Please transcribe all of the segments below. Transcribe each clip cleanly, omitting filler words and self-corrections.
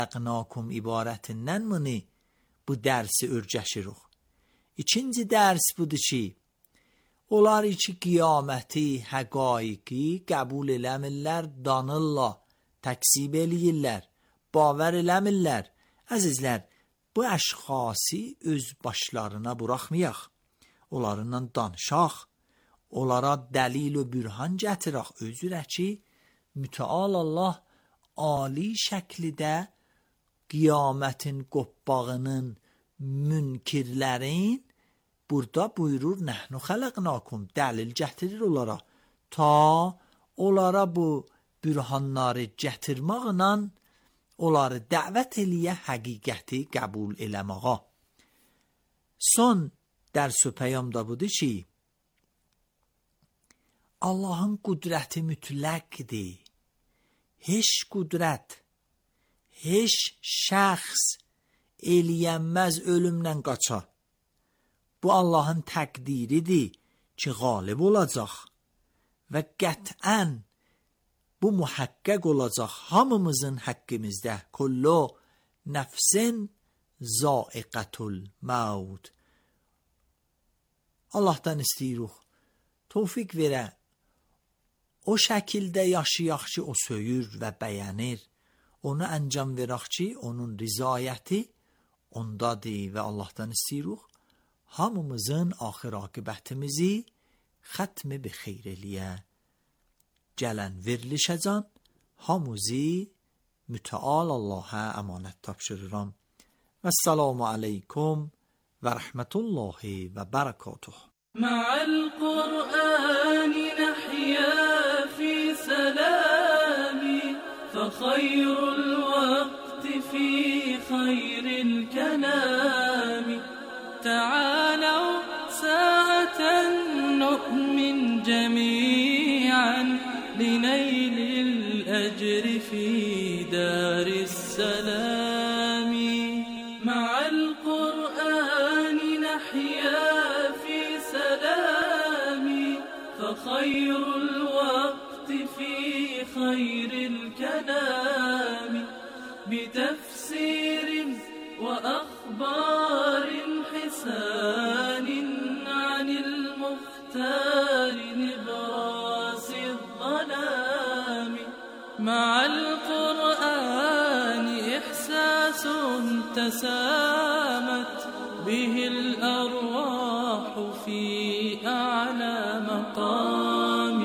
xalaqnakum ibarətindən məni bu dərsi örgəşirik. İkinci dərs budur ki, onlar ki qiyaməti, həqaiqi qəbul eləmirlər, danırlar, təksib eləyirlər, bavar eləmirlər. Əzizlər, bu əşxası öz başlarına buraxmayaq, onlarla danışaq, onlara dəlil və bürhan gətirək. Özürə ki, mütəal Allah ali şəkildə qiyamətin qopbağının münkirlərin burada buyurur, nəhnu xələqnakum, dəlil gətirir onlara, ta onlara bu bürhanları gətirməklə onları dəvət eləyə həqiqəti qəbul eləməğa. Son dərs və peyam da budur ki, Allahın qudrəti mütləqdir. Heç qudrət, heç şəxs eləyənməz ölümlə qaça. Bu Allahın təqdiridir ki, qalib olacaq və qətən bu muhaqqaq olacaq hamımızın haqqımızda. Kullu nəfsin zaiqatul maut. Allahdan istəyirik, tövfiq verə. O şəkildə yaşayaq ki, o söyür və bəyənir. Onu əncam verək ki, onun rizayəti ondadır və Allahdan istəyirik. Hamımızın axir aqibətimizi xətmi bi xeyr eləyə. Gələn verilişəcən hamımızı mütəal Allaha əmanət tapşırıram. Vəssalamu aleykum və rəhmətullahi və bərəkatuh. Ma'al Qur'ani nahya fi salami fa khayrul waqti fi khayril kalami ta'alaw sa'atan nu'min jami'an لنيل الأجر في دار السلام مع القرآن نحيا في سلام فخير الوقت في خير الكلام بتفسير وأخبار حسان عن المختار نبراس الظلام مع القرآن إحساس تسامت به الأرواح في أعلى مقام.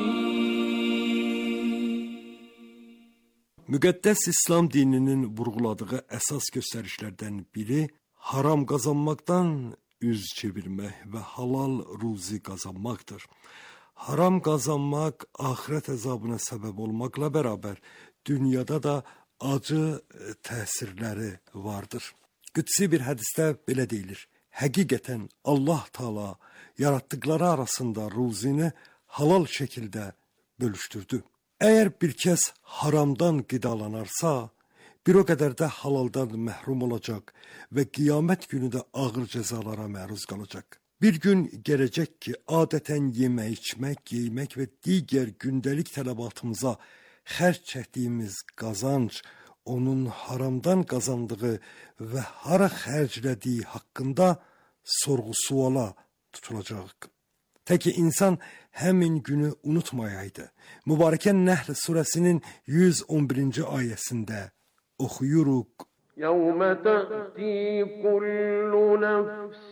Müqəddəs İslam dininin vurğuladığı əsas göstərişlərdən biri haram qazanmaqdan üz çevirmək və halal ruzi qazanmaqdır. Haram qazanmaq axirət əzabına səbəb olmaqla bərabər dünyada da acı təsirləri vardır. Qüdsi bir hədisdə belə deyilir: həqiqətən Allah Taala yaratdıkları arasında ruzini halal şəkildə bölüşdürdü. Əgər bir kəs haramdan qidalanarsa, bir o qədər də halaldan məhrum olacaq və qiyamət günü də ağır cəzalara məruz qalacaq. Bir gün gələcək ki, adətən yemək, içmək, geymək və digər gündəlik tələbatımıza xərc çəkdiyimiz qazanc onun haramdan qazandığı və hara xərclədiyi haqqında sorğu-suala tutulacaq. Təki insan həmin günü unutmayaydı. Mübarəkə Nəhl surəsinin 111-ci ayəsində oxuyuruq. يَوْمَ تَأْتِي كُلُّ نَفْسٍ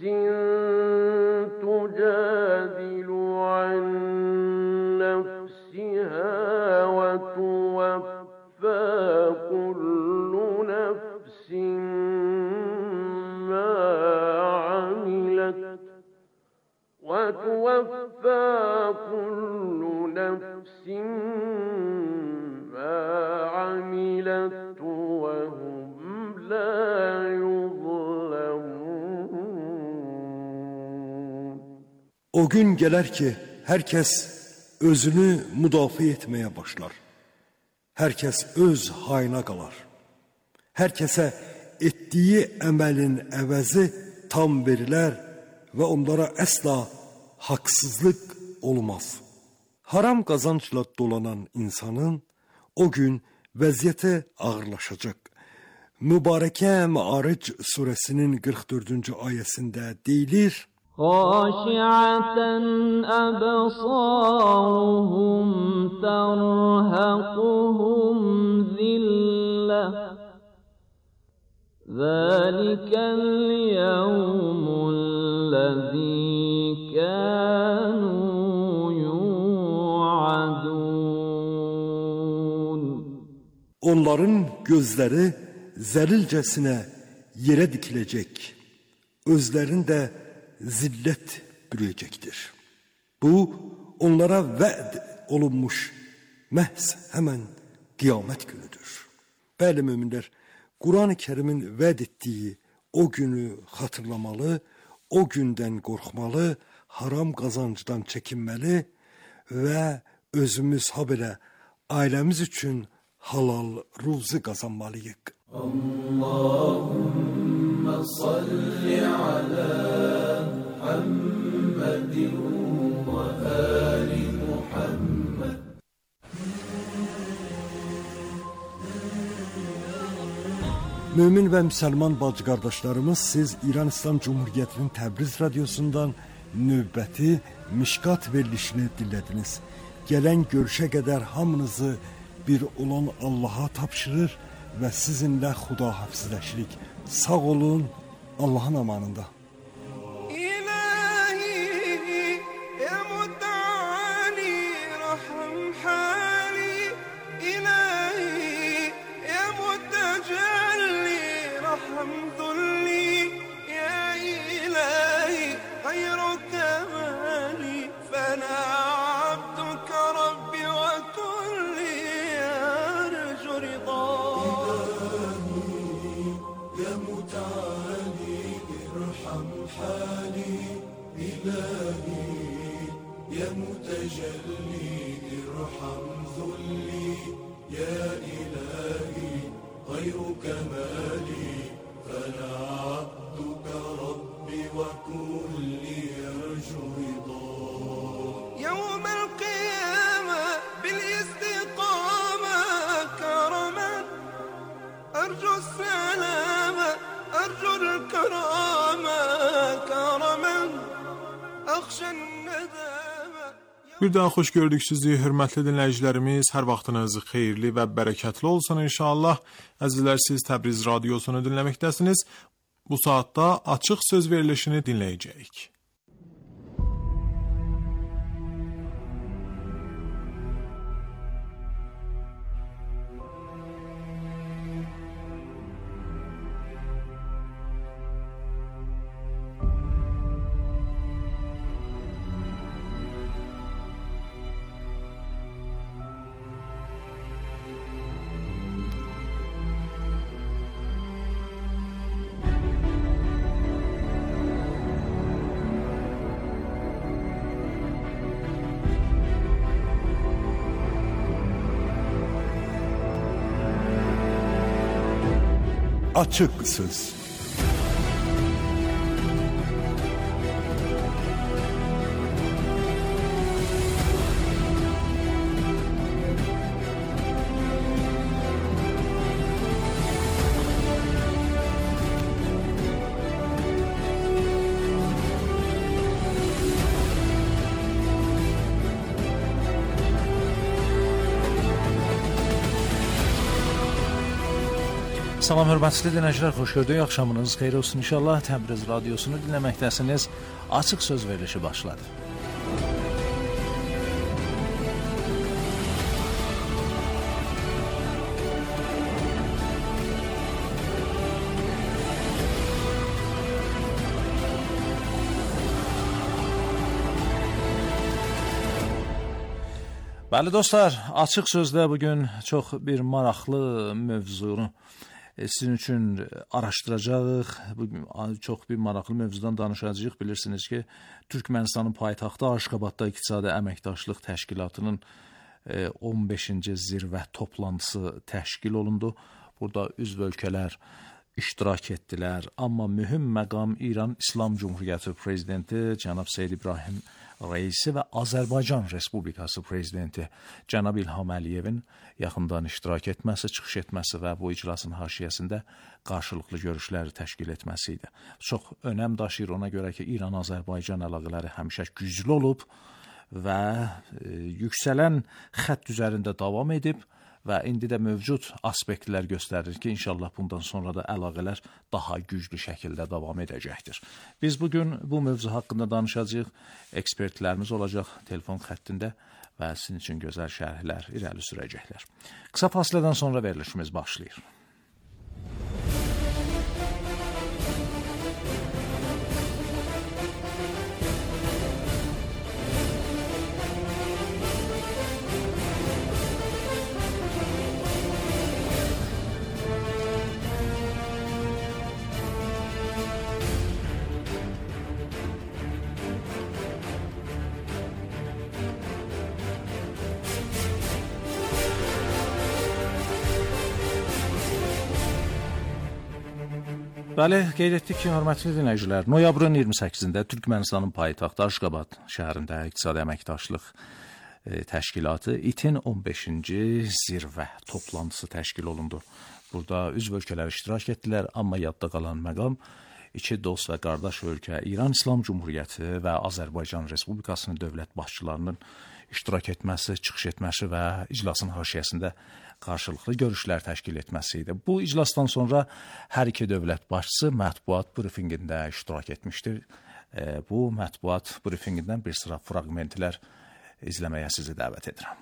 تُجَادِلُ عَنْ نَفْسِهَا وَتُوَفَّى كُلُّ نَفْسٍ مَا عَمِلَتْ وَهُمْ لَا يُظْلَمُونَ. O gün gələr ki, hər kəs özünü müdafiə etməyə başlar. Hər kəs öz hayına qalar. Hər kəsə etdiyi əməlin əvəzi tam verilər və onlara əsla haqsızlıq olmaz. Haram qazancla dolanan insanın o gün vəziyyəti ağırlaşacaq Mübarəkə Məaric surəsinin 44-cü ayəsində deyilir: خاشعة أبصارهم ترهقهم ذلة ذلك اليوم الذي كانوا يوعدون. Onların gözləri zəlilcəsinə yerə dikiləcək, özlərində zillət bürüyəcəkdir. Bu, onlara vəd olunmuş məhz həmən qiyamət günüdür. Bəli, müminlər, Quran-ı Kərimin vəd etdiyi o günü xatırlamalı, o gündən qorxmalı, haram qazancdan çəkinməli və özümüz, habelə ailəmiz üçün halal ruzi qazanmalıyıq. Allahümme salli ala Muhammedin ve ali Muhammed. Mümin və müsəlman bacı qardaşlarımız, siz İran İslam Cumhuriyyətinin Təbriz radiosundan növbəti Mişqat verilişini dinlədiniz. Gələn görüşə qədər hamınızı bir olan Allaha tapşırır və sizinlə xudahafizləşirik. Sağ olun, Allahın amanında. Bir daha xoş gördük sizi, hörmətli dinləyicilərimiz. Hər vaxtınız xeyirli və bərəkətli olsun inşallah. Əzizlər, siz Təbriz radiosunu dinləməkdəsiniz. Bu saatda açıq söz verilişini dinləyəcəyik. Açık söz. Salam hörmətli dinləyicilər, xoş gördük. Axşamınız xeyir olsun inşallah. Təbriz radiosunu dinləməkdəsiniz. Açıq söz verilişi başladı. Bəli dostlar, açıq sözdə bugün çox bir maraqlı mövzunu sizin üçün araşdıracağıq. Bugün çox bir maraqlı mövzudan danışacağıq. Bilirsiniz ki, Türkmenistanın paytaxtı Aşqabadda İqtisadi Əməkdaşlıq Təşkilatının 15-ci zirvə toplantısı təşkil olundu. Burada üzv ölkələr iştirak etdilər. Amma mühüm məqam İran İslam Cumhuriyyəti prezidenti cənab Seyyid İbrahim Reisi və Azərbaycan Respublikası prezidenti cənab İlham Əliyevin yaxından iştirak etməsi, çıxış etməsi və bu iclasın haşiyəsində qarşılıqlı görüşlər təşkil etməsi idi. Çox önəm daşıyır ona görə ki, İran-Azərbaycan əlaqələri həmişə güclü olub və yüksələn xətt üzərində davam edib və indi də mövcud aspektlər göstərir ki, inşallah bundan sonra da əlaqələr daha güclü şəkildə davam edəcəkdir. Biz bugün bu mövzu haqqında danışacağıq, ekspertlərimiz olacaq telefon xəttində və sizin üçün gözəl şərhlər irəli sürəcəklər. Qısa fasilədən sonra verilişimiz başlayır. Bəli, qeyd etdik ki, hörmətli dinləyicilər, noyabrın 28-də Türkmənistanın paytaxtı Aşqabad şəhərində İqtisadi Əməkdaşlıq Təşkilatı İTİN 15-ci zirvə toplantısı təşkil olundu. Burada üzv ölkələr iştirak etdilər, amma yadda qalan məqam iki dost və qardaş ölkə İran İslam Cumhuriyyəti və Azərbaycan Respublikasının dövlət başçılarının iştirak etməsi, çıxış etməsi və iclasın haşiyəsində qarşılıqlı görüşlər təşkil etməsi idi. Bu iclasdan sonra hər iki dövlət başçısı mətbuat brifinqində iştirak etmişdir. Bu mətbuat brifinqindən bir sıra fraqmentlər izləməyə sizi dəvət edirəm.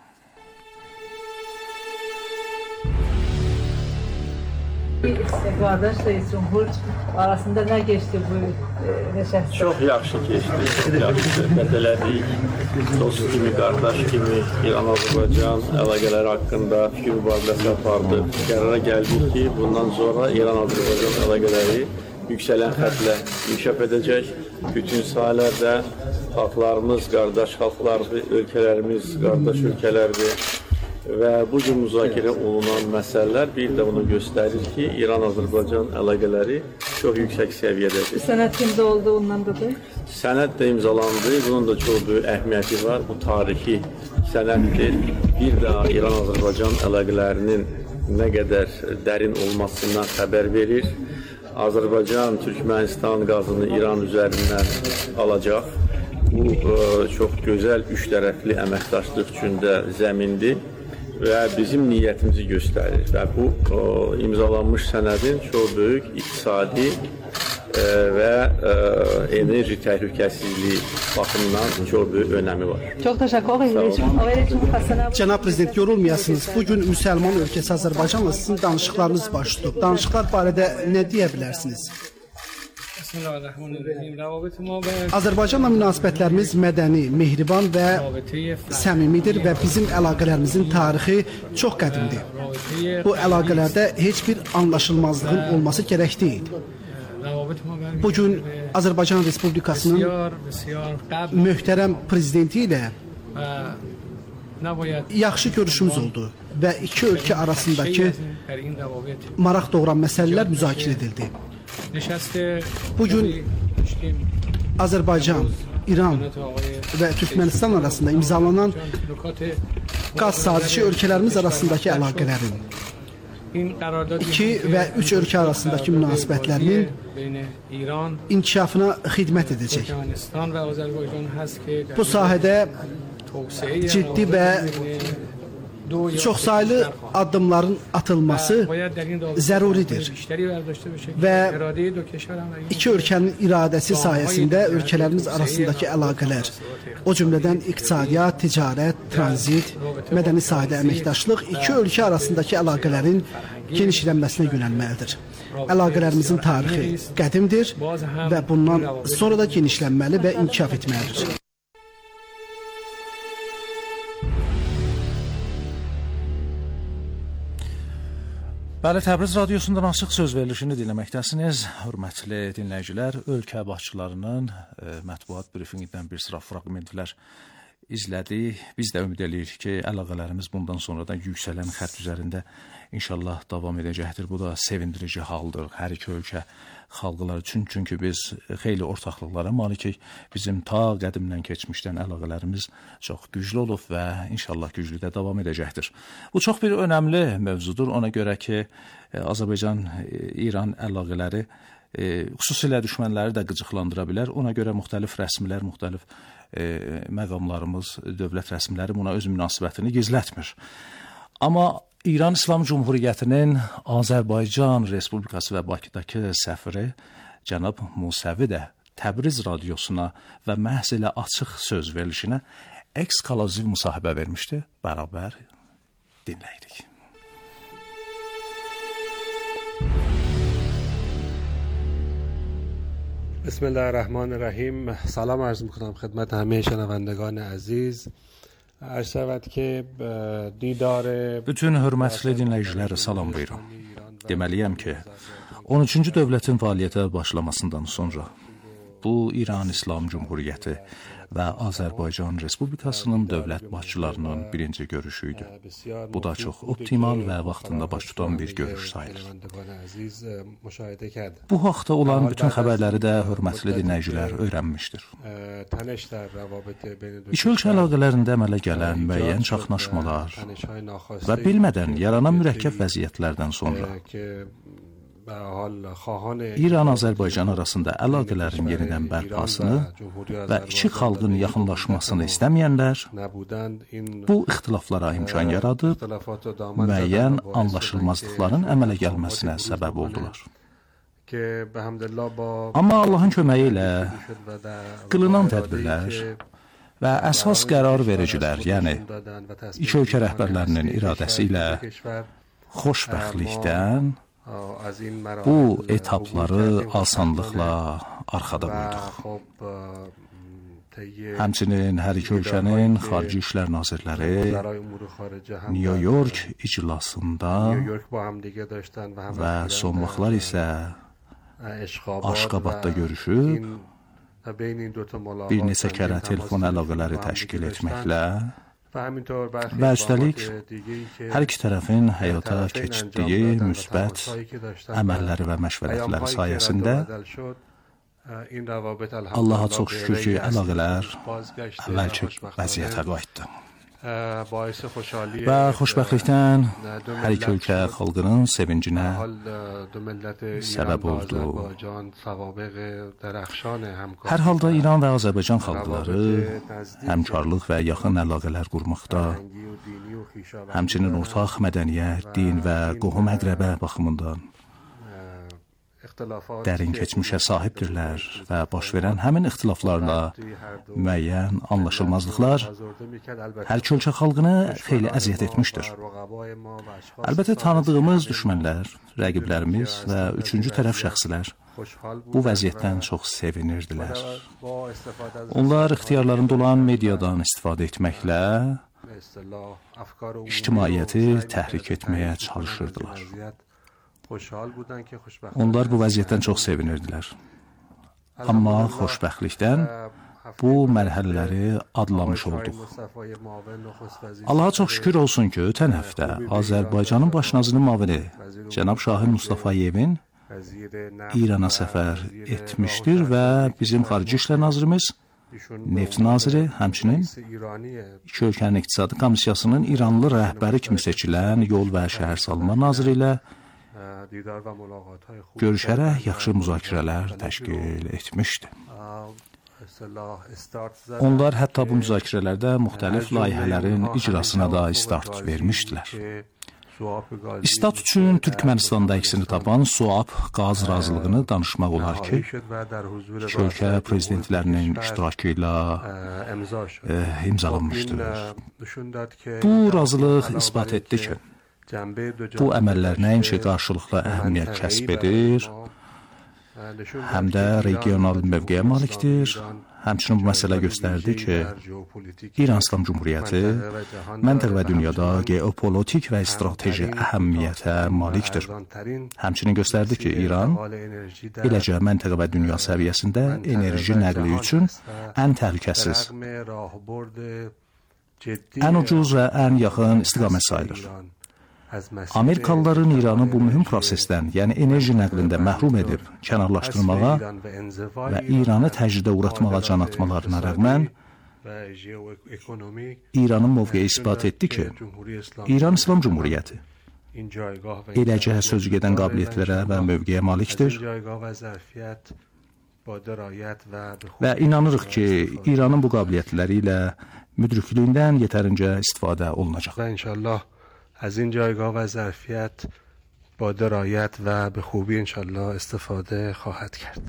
Qardaş Reis Cumhur arasında nə keçdi bu nişəstdə? Çox yaxşı keçdi. Yaxşı söhbət elədik. Dost kimi, qardaş kimi İran-Azərbaycan əlaqələri haqqında fikir mübadiləsi apardıq. Qərara gəldik ki, bundan sonra İran-Azərbaycan əlaqələri yüksələn xətlə inkişaf edəcək. Bütün sahələrdə xalqlarımız, qardaş xalqlardır, ölkələrimiz, qardaş ölkələrdir. Və bu cür müzakirə olunan məsələlər bir də onu göstərir ki, İran-Azərbaycan əlaqələri çox yüksək səviyyədədir. Sənəd kimdə oldu, ondan da? Sənəd də imzalandı, bunun da çox böyük əhəmiyyəti var. Bu tarixi sənəddir. Bir daha İran-Azərbaycan əlaqələrinin nə qədər dərin olmasından xəbər verir. Azərbaycan, Türkmənistan qazını İran üzərindən alacaq. Bu çox gözəl üç tərəfli əməkdaşlıq üçün də zəmindir və bizim niyyətimizi göstərir və bu imzalanmış sənədin çox böyük iqtisadi və enerji təhlükəsizliyi baxımından çox böyük önəmi var. Çox təşəkkür ederim. Cənab Prezident, yorulmayasınız. Bugün müsəlman ölkəsi Azərbaycanla sizin danışıqlarınız baş tutub. Danışıqlar barədə nə deyə bilərsiniz? Azərbaycanla münasibətlərimiz mədəni, mehriban və səmimidir və bizim əlaqələrimizin tarixi çox qədimdir. Bu əlaqələrdə heç bir anlaşılmazlığın olması gərək deyil. Bugün Azərbaycan Respublikasının möhtərəm prezidenti ilə yaxşı görüşümüz oldu və iki ölkə arasındakı maraq doğuran məsələlər müzakirə edildi. Bugün Azərbaycan, İran və Türkmənistan arasında imzalanan qaz sazişi ölkələrimiz arasındakı əlaqələrin, iki və üç ölkə arasındakı münasibətlərinin inkişafına xidmət edəcək. Bu sahədə ciddi və çoxsaylı addımların atılması zəruridir və iki ölkənin iradəsi sayəsində ölkələrimiz arasındakı əlaqələr, o cümlədən iqtisadiyyat, ticarət, tranzit, mədəni sahədə əməkdaşlıq iki ölkə arasındakı əlaqələrin genişlənməsinə yönəlməlidir. Əlaqələrimizin tarixi qədimdir və bundan sonra da genişlənməli və inkişaf etməlidir. Bəli, Təbriz radiosundan açıq söz verilişini dinləməkdəsiniz. Hörmətli dinləyicilər, ölkə başçılarının mətbuat brifinqindən bir sıra fraqmentlər izlədik. Biz də ümid edirik ki, əlaqələrimiz bundan sonra da yüksələn xətt üzərində inşallah davam edəcəkdir. Bu da sevindirici haldır hər iki ölkə xalqları üçün. Çünki biz xeyli ortaqlıqlara malikik. Bizim ta qədimdən keçmişdən əlaqələrimiz çox güclü olub və inşallah güclü də davam edəcəkdir. Bu çox bir önəmli mövzudur. Ona görə ki, Azərbaycan-İran əlaqələri xüsusilə düşmənləri də qıcıqlandıra bilər. Ona görə müxtəlif rəsmilər, müxtəlif məqamlarımız, dövlət rəsmiləri buna öz münasibətini gizlətmir. Amma İran İslam Cumhuriyyətinin Azərbaycan Respublikası və Bakıdakı səfiri cənab Musəvi də Təbriz radiosuna və məhz elə açıq söz verilişinə ekskluziv müsahibə vermişdi. Bərabər dinləyirik. بسم الله الرحمن الرحیم. سلام عرض میکنم خدمت همه شنوندگان عزیز. عرض شود که دیدار bütün hörmətli dinləyicilərə salam verirəm. Deməliyəm ki, 13-cü dövlətin fəaliyyətə başlamasından sonra bu İran İslam Cumhuriyyəti və Azərbaycan Respublikasının dövlət başçılarının birinci görüşüydü. Bu da çox optimal və vaxtında baş tutan bir görüş sayılır. Bu haqda olan bütün xəbərləri də hörmətli dinləyicilər öyrənmişdir. İki ölkə əlaqələrində əmələ gələn müəyyən çaxnaşmalar və bilmədən yaranan mürəkkəb vəziyyətlərdən sonra İran-Azərbaycan arasında əlaqələrin yenidən bərpasını və iki xalqın yaxınlaşmasını istəməyənlər bu ixtilaflara imkan yaradıb, müəyyən anlaşılmazlıqların əmələ gəlməsinə səbəb oldular. Amma Allahın köməyi ilə qılınan tədbirlər və əsas qərar vericilər, yəni iki ölkə rəhbərlərinin iradəsi ilə xoşbəxtlikdən bu etapları asanlıqla arxada qoyduq. Həmçinin hər iki ölkənin xarici işlər nazirləri New York iclasında və son vaxtlar isə Aşqabadda görüşüb bir neçə kərə telefon əlaqələri təşkil etməklə və üstəlik hər iki tərəfin həyata keçirdiyi müsbət əməlləri və məşvərətləri sayəsində Allaha çox şükür ki, əlaqələr əvvəlki vəziyyətə qayıtdı. Və xoşbəxtlikdən hər iki ölkə xalqının sevincinə səbəb oldu. Hər halda İran və Azərbaycan xalqları həmkarlıq və yaxın əlaqələr qurmaqda, həmçinin ortaq mədəniyyət, din və qohum-əqrəbə baxımından dərin keçmişə sahibdirlər və baş verən həmin ixtilaflarla müəyyən anlaşılmazlıqlar hər iki ölkə xalqını xeyli əziyyət etmişdir. Əlbəttə tanıdığımız düşmənlər, rəqiblərimiz və üçüncü tərəf şəxslər bu vəziyyətdən çox sevinirdilər. Onlar ixtiyarlarında olan mediadan istifadə etməklə ictimaiyyəti təhrik etməyə çalışırdılar. Onlar bu vəziyyətdən çox sevinirdilər. Amma xoşbəxtlikdən bu mərhələləri adlamış olduq. Allaha çox şükür olsun ki, ötən həftə Azərbaycanın baş nazirinin müavini cənab Şahin Mustafayevin İrana səfər etmişdir və bizim xarici işlər nazirimiz, neft naziri, həmçinin iki ölkənin iqtisadi komissiyasının İranlı rəhbəri kimi seçilən yol və şəhər salma naziri ilə görüşərək yaxşı müzakirələr təşkil etmişdi. Onlar hətta bu müzakirələrdə müxtəlif layihələrin icrasına da start vermişdilər. İstat üçün Türkmənistanda əksini tapan SUAP qaz razılığını danışmaq olar ki, iki ölkə prezidentlərinin iştirakı ilə imzalanmışdır. Bu razılıq isbat etdi ki, bu əməllər nəinki qarşılıqlı əhəmiyyət kəsb edir, həm də regional mövqeyə malikdir. Həmçinin bu məsələ göstərdi ki, İran İslam Cumhuriyyəti məntəq və dünyada geopolitik və strateji əhəmiyyətə malikdir. Həmçinin göstərdi ki, İran eləcə məntəq və dünya səviyyəsində enerji nəqli üçün ən təhlükəsiz ən ucuz və ən yaxın istiqamət sayılır. Amerikalıların İranı bu mühüm prosesdən, yəni enerji nəqlində məhrum edib kənarlaşdırmağa və İranı təcridə uğratmağa can atmalarına rəğmən İranın mövqeyi isbat etdi ki, İran İslam Cumhuriyyəti eləcə sözügedən qabiliyyətlərə və mövqeyə malikdir və inanırıq ki, İranın bu qabiliyyətləri ilə müdrikliyindən yetərincə istifadə olunacaq. و انشالله از این جایگاه و ظرفیت با درایت و به خوبی انشالله استفاده خواهد کرد.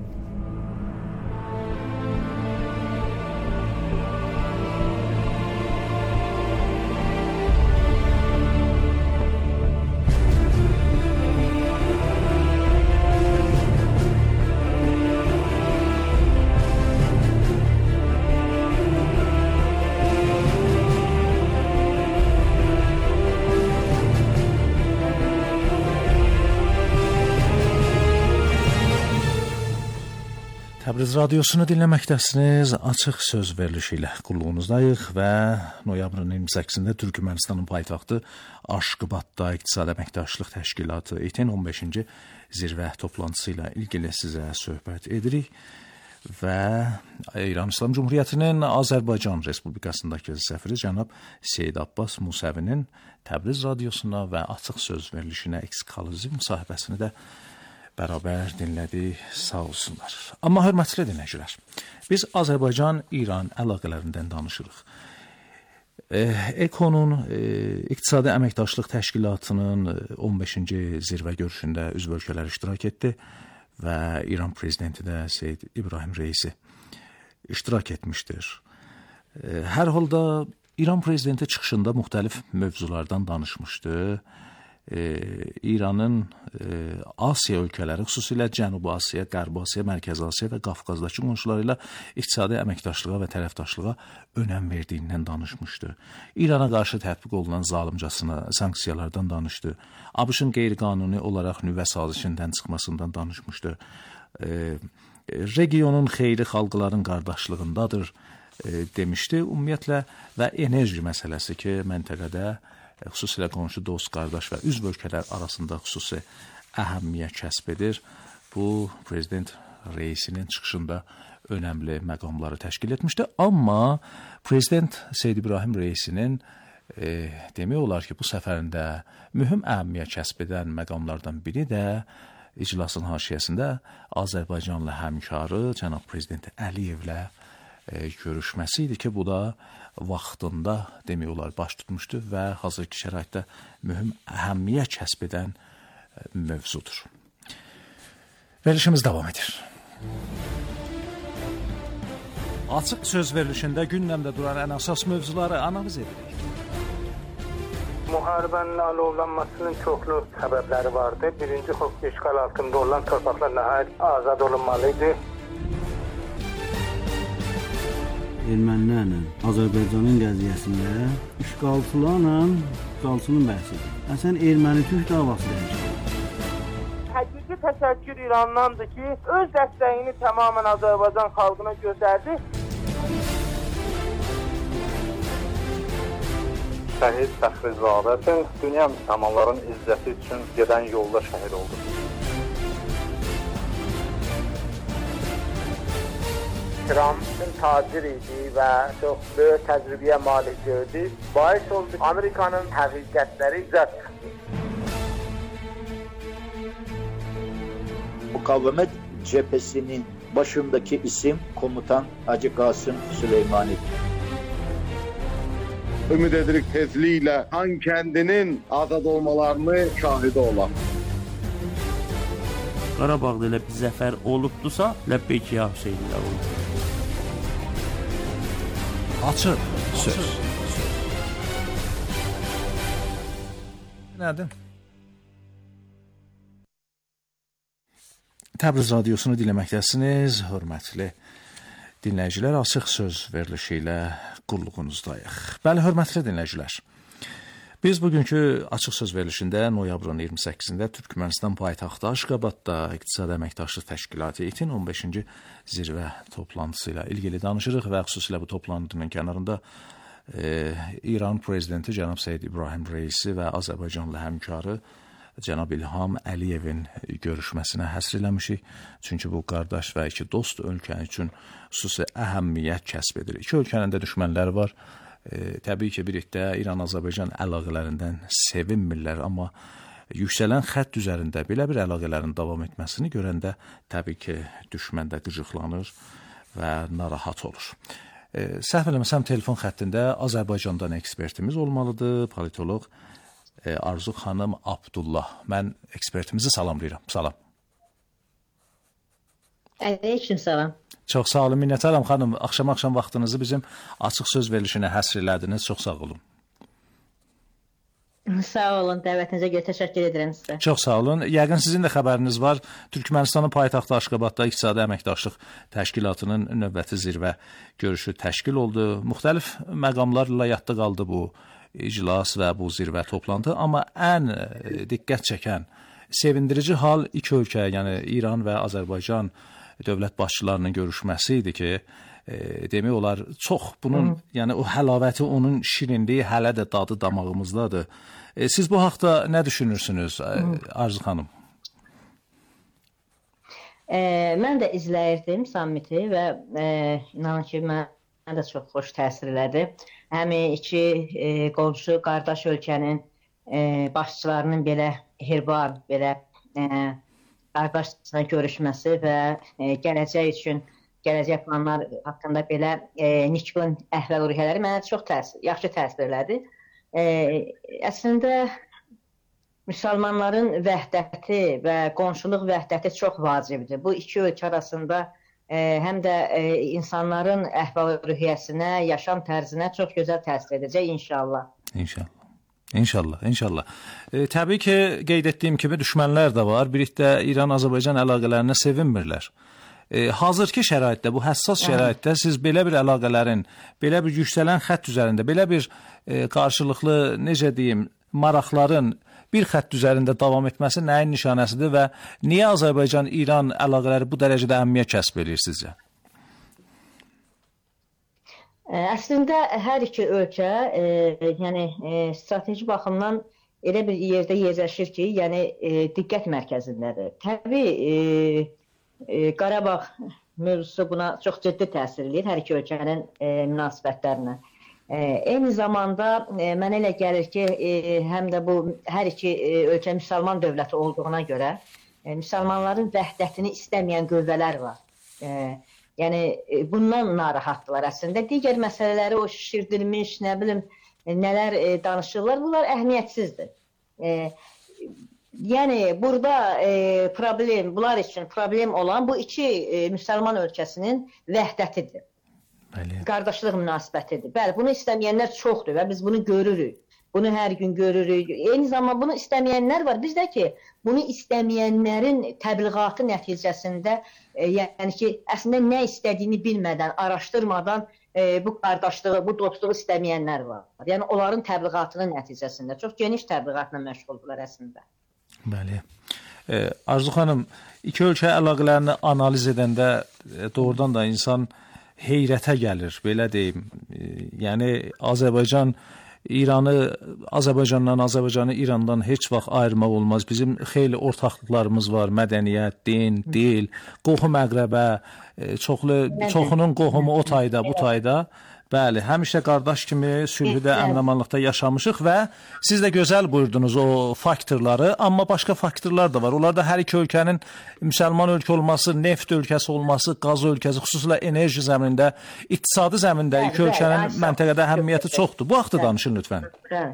Təbriz radiosunu dinləməkdəsiniz. Açıq söz verilişi ilə qulluğunuzdayıq və noyabrın 28-də Türkmənistanın paytaxtı Aşqabadda İqtisadi Əməkdaşlıq Təşkilatı ET-in 15-ci zirvə toplantısı ilə ilgili sizə söhbət edirik və İran İslam Cumhuriyyətinin Azərbaycan Respublikasındakı səfiri cənab Seyid Abbas Musəvinin Təbriz radiosuna və Açıq söz verilişinə ekskluziv müsahibəsini də bərabər dinlədik, sağ olsunlar. Amma hörmətli dinləyicilər, biz Azərbaycan-İran əlaqələrindən danışırıq. EKO-nun İqtisadi Əməkdaşlıq Təşkilatının 15-ci zirvə görüşündə üzv ölkələr iştirak etdi və İran prezidenti də Seyid İbrahim Reisi iştirak etmişdir. Hər halda İran prezidenti çıxışında müxtəlif mövzulardan danışmışdı. İranın Asiya ölkələri, xüsusilə Cənubi Asiya, Qərbi Asiya, Mərkəzi Asiya və Qafqazdakı qonşuları ilə iqtisadi əməkdaşlığa və tərəfdaşlığa önəm verdiyindən danışmışdı. İrana qarşı tətbiq olunan zalimcasına sanksiyalardan danışdı. ABŞ-ın qeyri-qanuni olaraq nüvə sazişindən çıxmasından danışmışdı. Regionun xeyri xalqların qardaşlığındadır demişdi. Ümumiyyətlə və enerji məsələsi ki, məntəqədə xüsusilə qonşu dost, qardaş və üzv ölkələr arasında xüsusi əhəmiyyət kəsb edir. Bu, prezident reisinin çıxışında önəmli məqamları təşkil etmişdi. Amma prezident Seyid İbrahim reisinin demək olar ki, bu səfərində mühüm əhəmiyyət kəsb edən məqamlardan biri də iclasın haşiyəsində Azərbaycanla həmkarı cənab prezident Əliyevlə görüşməsi idi ki, bu da vaxtında demək olar baş tutmuşdu və hazırki şəraitdə mühüm əhəmiyyət kəsb edən mövzudur. Verilişimiz davam edir. Açıq söz verilişində gündəmdə duran ən əsas mövzuları analiz edirik. Müharibənin alovlanmasının çoxlu səbəbləri vardı. Birinci, işğal altında olan torpaqlar nəhayət azad olunmalıydı. Ermənilərlə Azərbaycanın qəziyyəsində işğalçılarla işğalçının bəhsidir. Əsən erməni-türk davası dəyişir. Həqiqi təşəkkür İrandandır ki, öz dəstəyini tamamən Azərbaycan xalqına göstərdi. Şəhid Fəxrizadə dünya müsəlmanların izzəti üçün gedən yolda şəhid oldu. Trump'ın tacir idi və çox böyük təcrübəyə malik gördü. Bais oldu Amerikanın həqiqətləri izah çıxdı. Mukavemet cephesinin başındaki isim komutan Hacı Kasım Süleymani'dir. Ümid edirik tezliklə Han kəndinin azad olmalarını şahidi olaq. Qarabağda elə bir zəfər olubdusa, Ləbbeyk ya Hüseynlər oldu. Açıq söz. Nədir? Təbriz radiosunu dinləməkdəsiniz, hörmətli dinləyicilər. Açıq söz verilişi ilə qulluğunuzdayıq. Bəli, hörmətli dinləyicilər. Biz bugünkü açıq söz verilişində noyabrın 28-də Türkmənistan paytaxtı Aşqabadda İqtisadi Əməkdaşlıq Təşkilatı ET-in 15-ci zirvə toplantısı ilə ilgili danışırıq və xüsusilə bu toplantının kənarında İran prezidenti cənab Seyid İbrahim Reisi və Azərbaycanlı həmkarı cənab İlham Əliyevin görüşməsinə həsr eləmişik. Çünki bu qardaş və iki dost ölkə üçün xüsusi əhəmiyyət kəsb edir. İki ölkənin də düşmənləri var. Təbii ki, birlikdə İran-Azərbaycan əlaqələrindən sevinmirlər, amma yüksələn xətt üzərində belə bir əlaqələrin davam etməsini görəndə təbii ki, düşmən də qıcıqlanır və narahat olur. Səhv eləməsəm telefon xəttində Azərbaycandan ekspertimiz olmalıdır, politoloq Arzu xanım Abdullah. Mən ekspertimizi salamlayıram. Salam. Əleyküm salam. Çox sağ olun, minnətdaram xanım. Axşam vaxtınızı bizim açıq söz verilişinə həsr elədiniz. Çox sağ olun. Sağ olun, dəvətinizə görə təşəkkür edirəm sizə. Çox sağ olun. Yəqin sizin də xəbəriniz var. Türkmənistanın paytaxtı Aşqabadda İqtisadi Əməkdaşlıq Təşkilatının növbəti zirvə görüşü təşkil oldu. Müxtəlif məqamlarla yadda qaldı bu iclas və bu zirvə toplantı, amma ən diqqət çəkən, sevindirici hal iki ölkə, yəni İran və Azərbaycan dövlət başçılarının görüşməsi idi ki, demək olar çox bunun, yəni o həlavæti, onun şirinliyi hələ də dadı damağımızdadır. Siz bu haqda nə düşünürsünüz Arzu xanım? Mən də izləyirdim sammiti və inanın ki, mənə də çox xoş təsir elədi. Həmin iki qonşu qardaş ölkənin başçılarının belə hirbar, belə qardaşla görüşməsi və gələcək üçün gələcək planlar haqqında belə nikbin əhval-ruhiyyələri mənə çox yaxşı təsir elədi. Əslində, müsəlmanların vəhdəti və qonşuluq vəhdəti çox vacibdir. Bu iki ölkə arasında həm də insanların əhval-ruhiyyəsinə, yaşam tərzinə çox gözəl təsir edəcək inşallah. İnşallah. Təbii ki, qeyd etdiyim kimi düşmənlər də var. Birlikdə İran-Azərbaycan əlaqələrinə sevinmirlər. Hazırki şəraitdə, bu həssas şəraitdə siz belə bir əlaqələrin, belə bir yüksələn xətt üzərində, belə bir qarşılıqlı, necə deyim, maraqların bir xətt üzərində davam etməsi nəyin nişanəsidir və niyə Azərbaycan-İran əlaqələri bu dərəcədə əhəmiyyət kəsb edir sizcə? Əslində, hər iki ölkə strateji baxımdan elə bir yerdə yerləşir ki, yəni diqqət mərkəzindədir. Təbii, Qarabağ mövzusu buna çox ciddi təsir edir hər iki ölkənin münasibətlərinə. Eyni zamanda mənə elə gəlir ki, həm də bu hər iki ölkə müsəlman dövləti olduğuna görə müsəlmanların vəhdətini istəməyən qüvvələr var. Yəni bundan narahatdılar əslində. Digər məsələləri o şişirdilmiş, nə bilim, nələr danışırlar, bunlar əhəmiyyətsizdir. Yəni burada problem, bunlar üçün problem olan bu iki müsəlman ölkəsinin vəhdətidir. Qardaşlıq münasibətidir. Bəli, bunu istəməyənlər çoxdur və biz bunu görürük. Bunu hər gün görürük. Eyni zamanda bunu istəməyənlər var. Bizdə ki, bunu istəməyənlərin təbliğatı nəticəsində, yəni ki, əslində nə istədiyini bilmədən, araşdırmadan bu qardaşlığı, bu dostluğu istəməyənlər var. Yəni onların təbliğatının nəticəsində çox geniş təbliğatla məşğuldurlar əslində. Bəli. Arzu xanım, iki ölkə əlaqələrini analiz edəndə doğrudan da insan heyrətə gəlir, belə deyim. Yəni Azərbaycan Azərbaycanı İrandan heç vaxt ayırmaq olmaz. Bizim xeyli ortaqlıqlarımız var, mədəniyyət, din, dil, qohum əqrəbə, çoxunun qohumu o tayda, bu tayda. Bəli, həmişə qardaş kimi sülhüdə, əmin-amanlıqda yaşamışıq və siz də gözəl buyurdunuz o faktorları, amma başqa faktorlar da var. Onlar da hər iki ölkənin müsəlman ölkə olması, neft ölkəsi olması, qaz ölkəsi, xüsusilə enerji zəminində, iqtisadi zəmində iki ölkənin məntəqədə əhəmiyyəti çoxdur. Bu haqda danışın lütfən.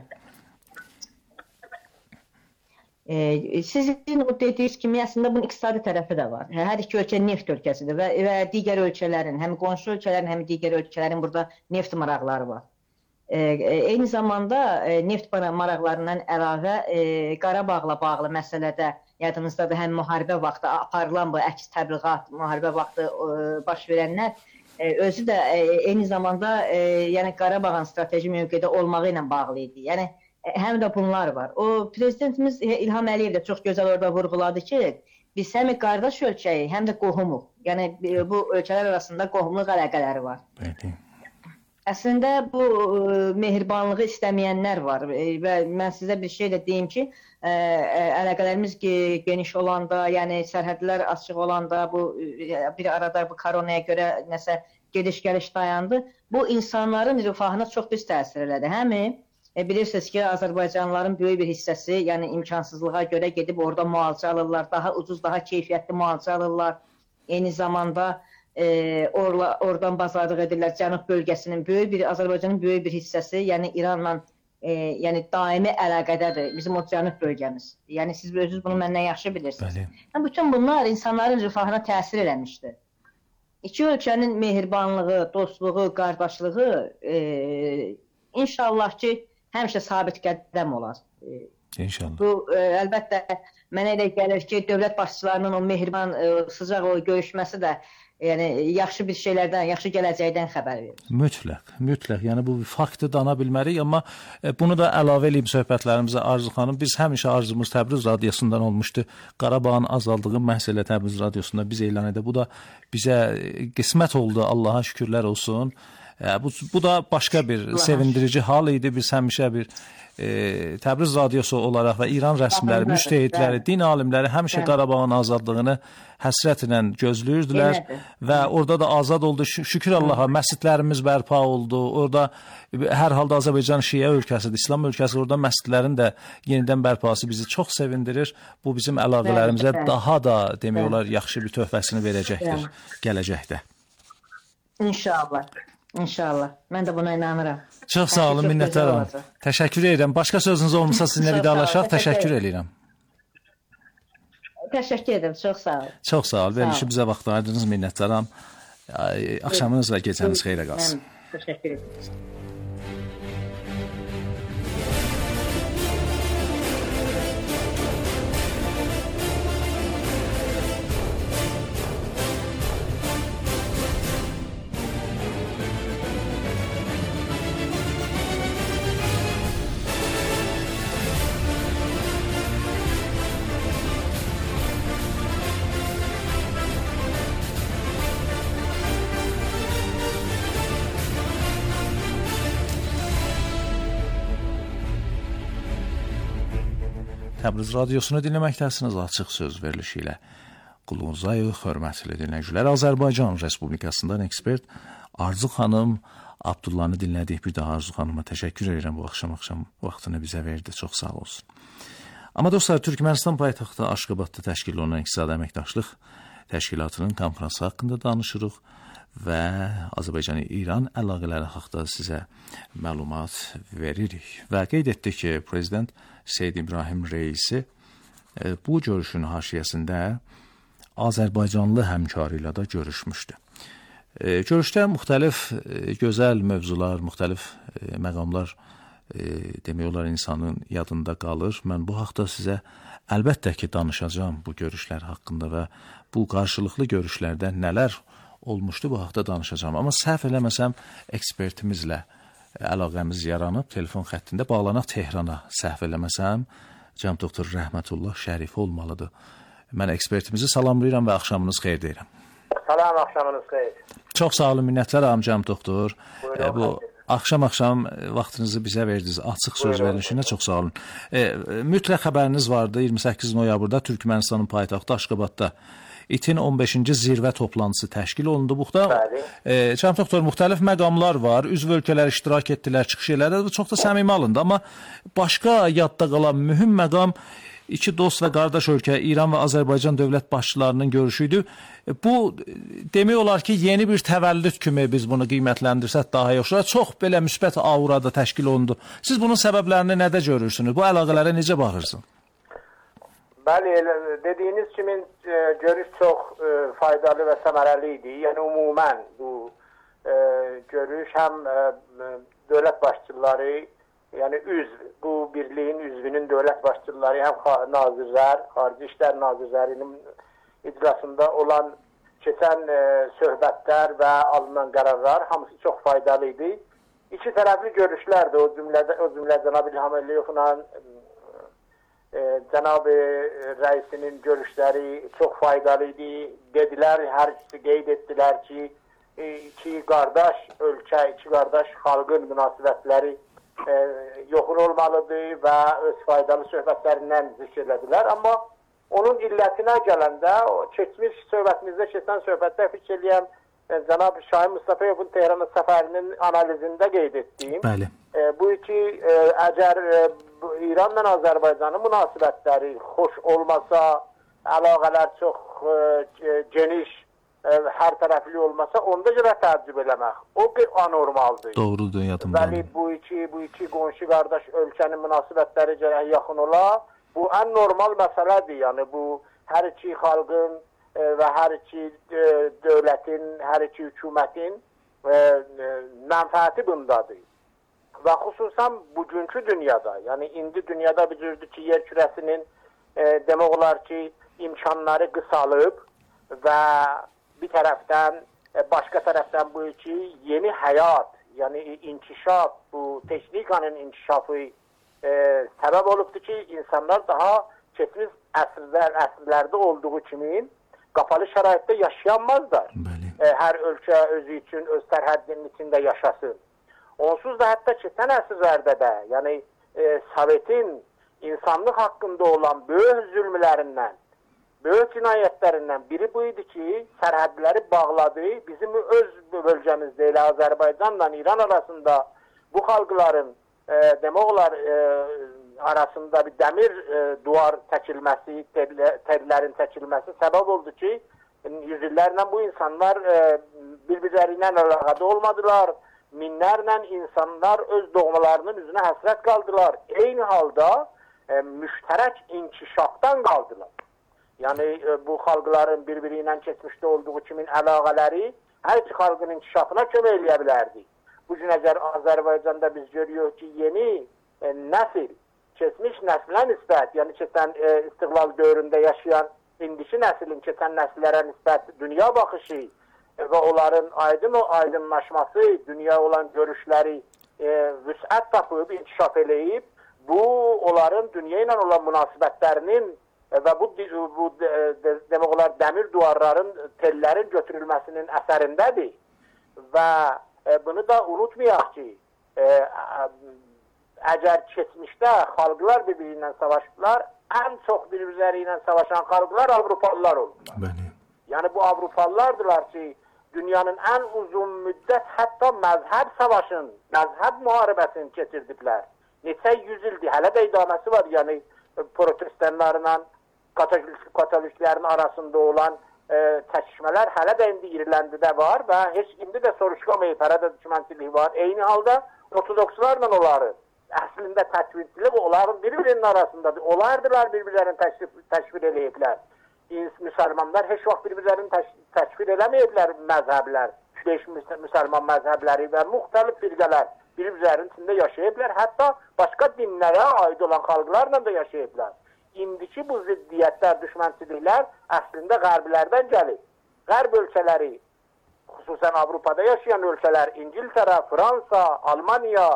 Sizin o dediyiniz kimi əslində bunun iqtisadi tərəfi də var. Hər iki ölkə neft ölkəsidir və digər ölkələrin, həm qonşu ölkələrin, həm digər ölkələrin burada neft maraqları var. Eyni zamanda neft maraqlarından əlavə Qarabağla bağlı məsələdə yadınızdadır, həm müharibə vaxtı aparılan bu əks təbliğat, müharibə vaxtı baş verənlər özü də eyni zamanda yəni Qarabağın strateji mövqedə olmağı ilə bağlı idi. Yəni həm də bunlar var. O prezidentimiz İlham Əliyev də çox gözəl orada vurğuladı ki, biz həm qardaş ölkəyi, həm də qohumuq. Yəni bu ölkələr arasında qohumluq əlaqələri var. Əslində bu mehribanlığı istəməyənlər var və mən sizə bir şey də deyim ki, əlaqələrimiz geniş olanda, yəni sərhədlər açıq olanda, bu bir arada bu koronaya görə nəsə gediş-gəliş dayandı. Bu insanların rifahına çox pis təsir elədi. Həmi bilirsiniz ki, Azərbaycanlıların böyük bir hissəsi, yəni imkansızlığa görə gedib orada müalicə alırlar, daha ucuz, daha keyfiyyətli müalicə alırlar. Eyni zamanda oradan bazarlıq edirlər. Cənub bölgəsinin Azərbaycanın böyük bir hissəsi, yəni İranla yəni daimi əlaqədədir bizim o cənub bölgəmiz. Yəni siz özünüz bunu məndən yaxşı bilirsiniz. Bütün bunlar insanların rifahına təsir eləmişdir. İki ölkənin mehribanlığı, dostluğu, qardaşlığı inşallah ki, həmişə sabit qədəm olar. İnşallah. Bu əlbəttə mənə elə gəlir ki, dövlət başçılarının o mehriban, sıcaq o görüşməsi də yəni yaxşı bir şeylərdən, yaxşı gələcəkdən xəbər verir. Mütləq. Yəni bu faktı dana bilmərik, amma bunu da əlavə edib söhbətlərimizə Arzu xanım, biz həmişə arzumuz Təbriz radiosundan olmuşdu. Qarabağın azaldığı məhz elə Təbriz radiosunda biz elan edək. Bu da bizə qismət oldu. Allaha şükürlər olsun. Bu da başqa bir sevindirici hal idi. Biz həmişə bir Təbriz radiosu olaraq və İran rəsmiləri, müştəhidləri, din alimləri həmişə Qarabağın azadlığını həsrətlə gözləyirdilər və orada da azad oldu. Şükür Allaha, məscidlərimiz bərpa oldu. Orada hər halda Azərbaycan Şiə ölkəsidir, İslam ölkəsi. Orada məscidlərin də yenidən bərpası bizi çox sevindirir. Bu bizim əlaqələrimizə daha da demək olar yaxşı bir töhfəsini verəcəkdir gələcəkdə. İnşallah. İnşallah. Mən də buna inanıram. Çox sağ olun, minnətdaram. Təşəkkür edirəm. Başqa sözünüz olmasa sizinlə vidalaşaq. Təşəkkür edirəm. Təşəkkür edirəm. Çox sağ olun. Çox sağ olun. Verilişi bizə vaxt ayırdınız. Minnətdaram. Axşamınız və gecəniz xeyrə qalsın. Təşəkkür edirəm. Təbriz radiosunu dinləməkdəsiniz açıq söz verilişi ilə. Qulunuzayıq, hörmətli dinləyicilər. Azərbaycan Respublikasından ekspert Arzu xanım Abdullanı dinlədik. Bir daha Arzu xanıma təşəkkür edirəm bu axşam vaxtını bizə verdi. Çox sağ olsun. Amma dostlar, Türkmənistan paytaxtı Aşqabadda təşkil olunan İqtisadi Əməkdaşlıq Təşkilatının konfransı haqqında danışırıq və Azərbaycan-İran əlaqələri haqqında sizə məlumat veririk. Və qeyd etdik ki, Prezident Seyid İbrahim Reisi bu görüşün haşiyəsində Azərbaycanlı həmkarı ilə də görüşmüşdü. Görüşdə müxtəlif gözəl mövzular, müxtəlif məqamlar demək olar insanın yadında qalır. Mən bu haqda sizə əlbəttə ki, danışacağım bu görüşlər haqqında və bu qarşılıqlı görüşlərdə nələr olmuşdu, bu haqda danışacağım. Amma səhv eləməsəm, ekspertimizlə əlaqəmiz yaranıb, telefon xəttində bağlanaq Tehrana, səhv eləməsəm, cənab doktor Rəhmətullah Şərif olmalıdır. Mən ekspertimizi salamlayıram və axşamınız xeyir deyirəm. Salam, axşamınız xeyir. Çox sağ olun, minnətləram cənab doktor. Bu axşam vaxtınızı bizə verdiniz, açıq söz verilişinə çox sağ olun. Mütləq xəbəriniz vardı, 28 noyabrda Türkmənistanın paytaxtı Aşqabadda İTİN 15-ci zirvə toplantısı təşkil olundu. Buxda cənab doktor, müxtəlif məqamlar var, üzv ölkələr iştirak etdilər, çıxış elədi, çox da səmimi alındı. Amma başqa yadda qalan mühüm məqam iki dost və qardaş ölkə İran və Azərbaycan dövlət başçılarının görüşüydü. Bu demək olar ki, yeni bir təvəllüd kimi biz bunu qiymətləndirsək daha yaxşı. Çox belə müsbət aurada təşkil olundu. Siz bunun səbəblərini nədə görürsünüz? Bu əlaqələrə necə baxırsınız? Bəli, dediyiniz kimi görüş çox faydalı və səmərəli idi. Yəni ümumən bu görüş həm dövlət başçıları, yəni bu birliyin üzvünün dövlət başçıları, həm nazirlər, Xarici İşlər Nazirlərinin icrasında olan keçən söhbətlər və alınan qərarlar hamısı çox faydalı idi. İki tərəfli görüşlərdir. O cümlə Cənab İlham Əliyevlə Cənab rəisinin görüşləri çox faydalı idi. Dedilər, hər ikisi qeyd etdilər ki, iki qardaş ölkə, iki qardaş xalqın münasibətləri yoxun olmalıdır və öz faydalı söhbətlərindən zikr edilər. Amma onun illətinə gələndə, keçmiş söhbətimizdə keçən söhbətdə fikir eləyəm, Cənab Şahin Mustafayevin Tehrana səfərinin analizində qeyd etdiyim. Bəli. Bu ki, əgər İranla Azərbaycanın münasibətləri xoş olmasa, əlaqələr çox geniş, hər tərəfli olmasa, onda görə təəccüb eləmək. O anormaldır. Doğrudur, yadımda. Bəli, bu iki qonşu qardaş ölkənin münasibətləri gərək yaxın ola. Bu ən normal məsələdir. Yəni bu hər iki xalqın və hər iki dövlətin, hər iki hökumətin mənfəəti bundadır. Və xüsusən bugünkü dünyada, yəni indi dünyada bir cürdür ki, yer kürəsinin demək olar ki, imkanları qısalıb və bir tərəfdən, başqa tərəfdən bu iki yeni həyat, yəni inkişaf, bu texnikanın inkişafı səbəb olubdur ki, insanlar daha keçmiş əsrlərdə olduğu kimi qapalı şəraitdə yaşayanmazlar. Hər ölkə özü üçün, öz sərhəddinin içində yaşasın. Onsuz da hətta keçən əsrlərdə də, yəni Sovetin insanlıq haqqında olan böyük zülmlərindən, böyük cinayətlərindən biri bu idi ki, sərhədləri bağladı. Bizim öz bölgəmizdə elə Azərbaycanla İran arasında bu xalqların demək olar arasında bir dəmir duvar çəkilməsi, tellərin çəkilməsi səbəb oldu ki, yüzlərlə bu insanlar bir-birləri ilə əlaqədə olmadılar. Minlərlə insanlar öz doğmalarının üzünə həsrət qaldılar. Eyni halda müştərək inkişafdan qaldılar. Yəni bu xalqların bir-biri ilə keçmişdə olduğu kimi əlaqələri hər iki xalqın inkişafına kömək eləyə bilərdi. Bu gün əgər Azərbaycanda biz görüyoruz ki, yeni nəsil, keçmiş nəslə nisbət, yəni keçən istiqlal dövründə yaşayan indiki nəslin keçən nəsillərə nisbət dünya baxışı və onların aydınlaşması, dünya olan görüşləri vüsət tapıb, inkişaf eləyib, bu onların dünya ilə olan münasibətlərinin və bu demək olar dəmir duvarların, tellərin götürülməsinin əsərindədir. Və bunu da unutmayaq ki, əgər keçmişdə xalqlar bir-biri ilə savaşdılar, ən çox bir-birləri ilə savaşan xalqlar Avropalılar oldular. Yəni bu Avropalılardılar ki, dünyanın ən uzun müddət hətta məzhəb savaşın, məzhəb müharibəsini keçirdiklər. Neçə yüz ildir, hələ də idaməsi var. Yəni protestanlarla katoliklərin arasında olan çəkişmələr hələ də indi İrlandidə var və heç indi də soruşqamayıb, hələ də düşmənçilik var. Eyni halda ortodokslarla onları əslində təkvirçilik onların bir-birinin arasındadır. Onlardılar bir-birlərini təşvir eləyiblər. Müsəlmanlar heç vaxt bir-birlərini təşvir eləməyiblər məzhəblər. Müsəlman məzhəbləri və müxtəlif firqələr bir-birlərinin içində yaşayıblər. Hətta başqa dinlərə aid olan xalqlarla da yaşayıblər. İndiki bu ziddiyyətlər, düşmənçiliklər əslində qərblərdən gəlir. Qərb ölkələri, xüsusən Avropada yaşayan ölkələr, İngiltərə, Fransa, Almaniya,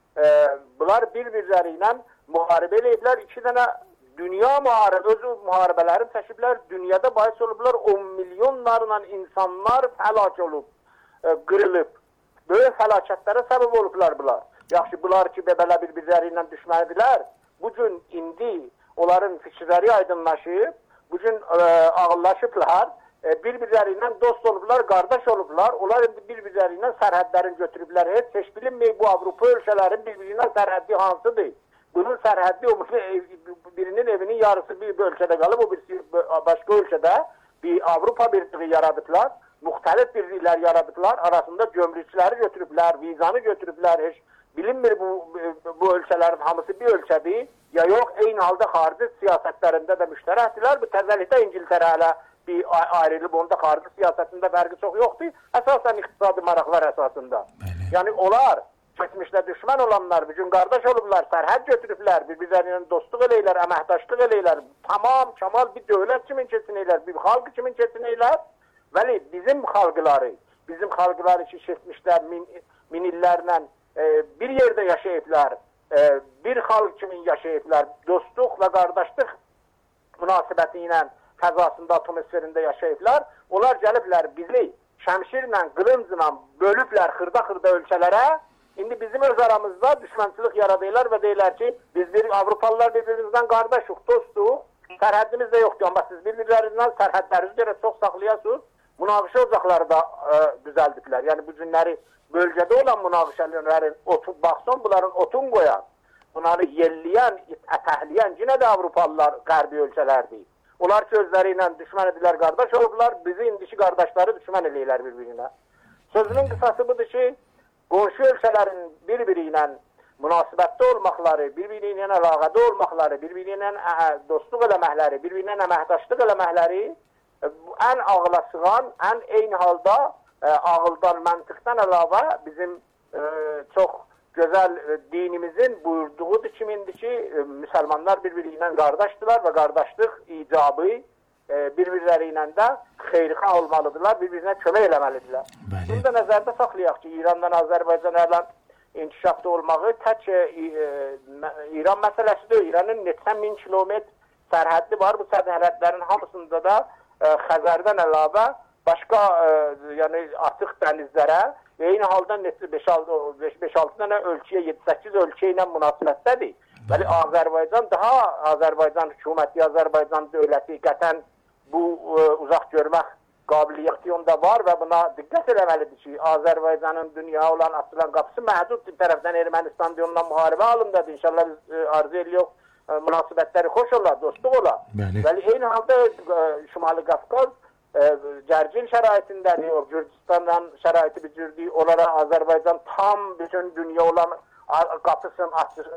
bunlar bir-birləri ilə müharibə eləyiblər. İki dənə dünya özü müharibələrini çəkiblər. Dünyada bahis olublar, 10 milyonlarla insanlar həlak olub, qırılıb. Böyük fəlakətlərə səbəb olublar bunlar. Yaxşı, bunlar ki, belə bir-birləri ilə düşmənidilər. Bugün indi onların fikirləri aydınlaşıb, bugün ağıllaşıblar, bir-birləri ilə dost olublar, qardaş olublar. Onlar indi bir-birləri ilə sərhədlərini götürüblər. Heç bilinməyib bu Avropa ölkələrin bir-biri ilə sərhəddi hansıdır? Bunun sərhəddi birinin evinin yarısı bir ölkədə qalıb, o birisi başqa ölkədə bir Avropa birliği yaradıblar, müxtəlif birliklər yaradıblar, arasında gömrükçiləri götürüblər, vizanı götürüblər, heç bilinmir bu ölkələrin hamısı bir ölkədir, ya yox, eyni halda xarici siyasətlərində də müştərəkdirlər. Bu təzəlikdə İngiltərə hələ bir ayrılıb, onda xarici siyasətində fərqi çox yoxdur, əsasən iqtisadi maraqlar əsasında. Yəni onlar keçmişdə düşmən olanlar, bugün qardaş olublar, sərhəd götürüblər, bir-birlərinin dostluq eləyirlər, əməkdaşlıq eləyirlər, tamam, kamal bir dövlət kimin keçinəyirlər, bir xalq kimin keçinəyirlər. Vəli bizim xalqları ki, keçmişlər min illərlə bir yerdə yaşayıblar, bir xalq kimin yaşayıblar, dostluq və qardaşlıq münasibəti ilə fəzasında, atmosferində yaşayıblar. Onlar gəliblər bizi şəmşirlə, qılıncla bölüblər xırda-xırda ölkələrə. İndi bizim öz aramızda düşmənçilik yaradırlar və deyirlər ki, biz Avropalılar bir-birimizdən qardaşıq, dostuq, sərhədimiz də yoxdur. Amma siz bir-birlərinizdən sərhədlərinizi görə çox saxlayasınız. Münaqişə ocaqları da düzəldiblər. Yəni bu günləri bölgədə olan münaqişələrin baxsın, bunların otun qoyan, bunları yelləyən, ətəhləyən yenə də Avropalılar qərbi ölkələrdir. Onlar ki, özləri ilə düşmən edirlər, qardaş olublar, bizi indiki qardaşları düşmən edirlər bir-birinə. Sözünün qısası budur ki, qonşu ölkələrin bir-biri ilə münasibətdə olmaqları, bir-biri ilə əlaqədə olmaqları, bir-biri ilə dostluq eləməkləri, bir-biri ilə əməkdaşlıq eləməkləri ən ağla sığan, ən eyni halda ağıldan, məntiqdən əlavə bizim çox gözəl dinimizin buyurduğudur kimindir ki, müsəlmanlar bir-biri ilə qardaşdılar və qardaşlıq icabı bir-birləri ilə də xeyrixah olmalıdırlar, bir-birinə kömək eləməlidirlər. Bunu da nəzərdə saxlayaq ki, İrandan Azərbaycan əlan inkişafda olmağı tək İran məsələsidir. İranın neçə min kilometr sərhəddi var. Bu sərhədlərin hamısında da Xəzərdən əlavə başqa yəni artıq dənizlərə və eyni halda 5-6 dənə ölkəyə, 7-8 ölkə ilə münasibətdədir. Bəli, Azərbaycan hökuməti, Azərbaycan dövləti qətən bu uzaq görmək qabiliyyəti onda var və buna diqqət eləməlidir ki, Azərbaycanın dünya olan açılan qapısı məhdud bir tərəfdən Ermənistan onunla müharibə halındadır. İnşallah biz arzu edirik, münasibətləri xoş olar, dostluq olar. Bəli, eyni halda Şimali Qafqaz gərgin şəraitindədir, o Gürcistandan şəraiti bir cürdür, onlara Azərbaycan tam bütün dünya olan qapısın,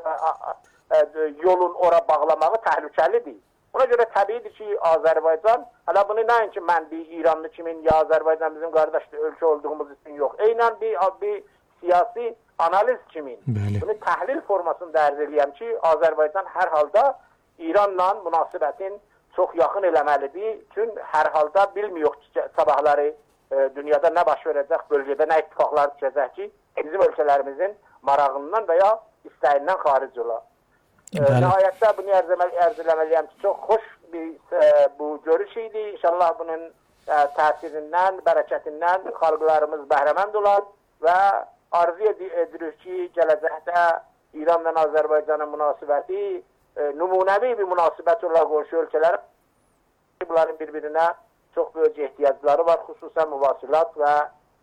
yolun ora bağlamağı təhlükəlidir. Ona görə təbiidir ki, Azərbaycan, hələ bunu nəinki mən bir İranlı kimin ya Azərbaycan bizim qardaş ölkə olduğumuz üçün yox. Eynən bir siyasi analiz kimin. Bunu təhlil formasında ərz edəyəm ki, Azərbaycan hər halda İranla münasibətin çox yaxın eləməlidir. Çünki hər halda bilmiyor ki, sabahları dünyada nə baş verəcək, bölgədə nə ittifaqlar düşəcək ki, bizim ölkələrimizin marağından və ya istəyindən xaric olar. Nəhayətdə bunu ərz eləməliyəm ki, çox xoş bu görüş idi. İnşallah bunun təsirindən, bərəkətindən xalqlarımız bəhrəmənd olar və arzu edirik ki, gələcəkdə İranla Azərbaycanın münasibəti nümunəvi bir münasibət olaraq qonşu ölkələr bunların bir-birinə çox böyük ehtiyacları var, xüsusən müvasilat və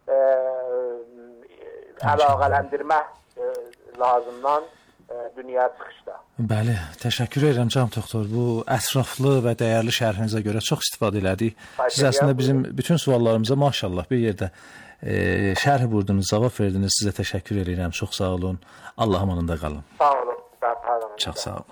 əlaqələndirmə lazımdan dünyaya çıxışda. Bəli, təşəkkür edirəm Can doktor. Bu ətraflı və dəyərli şərhinizə görə çox istifadə elədik. Siz əslində bizim bütün suallarımıza maşallah bir yerdə şərh vurdunuz, cavab verdiniz. Sizə təşəkkür edirəm. Çox sağ olun. Allah amanında qalın. Sağ olun. Çox sağ olun.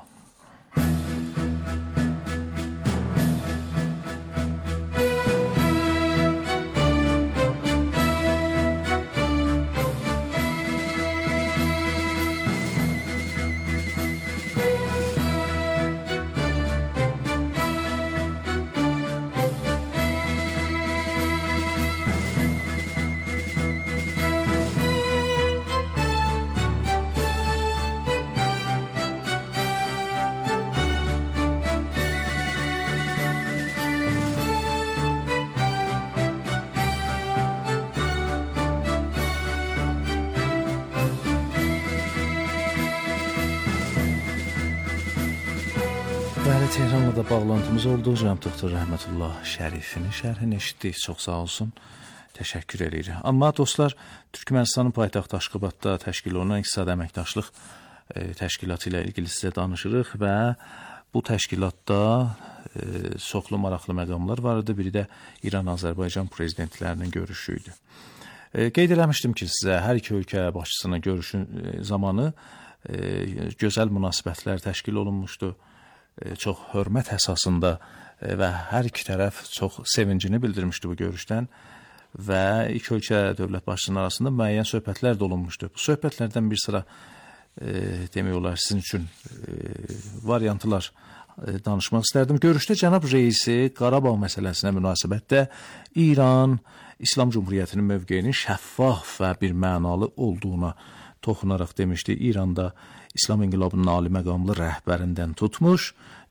Tehranla da bağlantımız oldu. Cənab doktor Rəhmətullah Şərifinin şərhini eşitdik. Çox sağ olsun. Təşəkkür edirik. Amma dostlar, Türkmənistanın paytaxtı Aşqabadda təşkil olunan İqtisadi Əməkdaşlıq Təşkilatı ilə ilgili sizə danışırıq və bu təşkilatda çoxlu maraqlı məqamlar var idi. Biri də İran-Azərbaycan prezidentlərinin görüşü idi. Qeyd eləmişdim ki, sizə hər iki ölkə başçısının görüşü zamanı gözəl münasibətlər təşkil olunmuşdu. Çox hörmət əsasında və hər iki tərəf çox sevincini bildirmişdi bu görüşdən və iki ölkə dövlət başçısının arasında müəyyən söhbətlər də olunmuşdu. Bu söhbətlərdən bir sıra demək olar sizin üçün variantlar danışmaq istərdim. Görüşdə cənab reisi Qarabağ məsələsinə münasibətdə İran İslam Cümhuriyyətinin mövqeyinin şəffaf və bir mənalı olduğuna toxunaraq demişdi. İranda İslam İnqilabının ali məqamlı rəhbərindən tutmuş,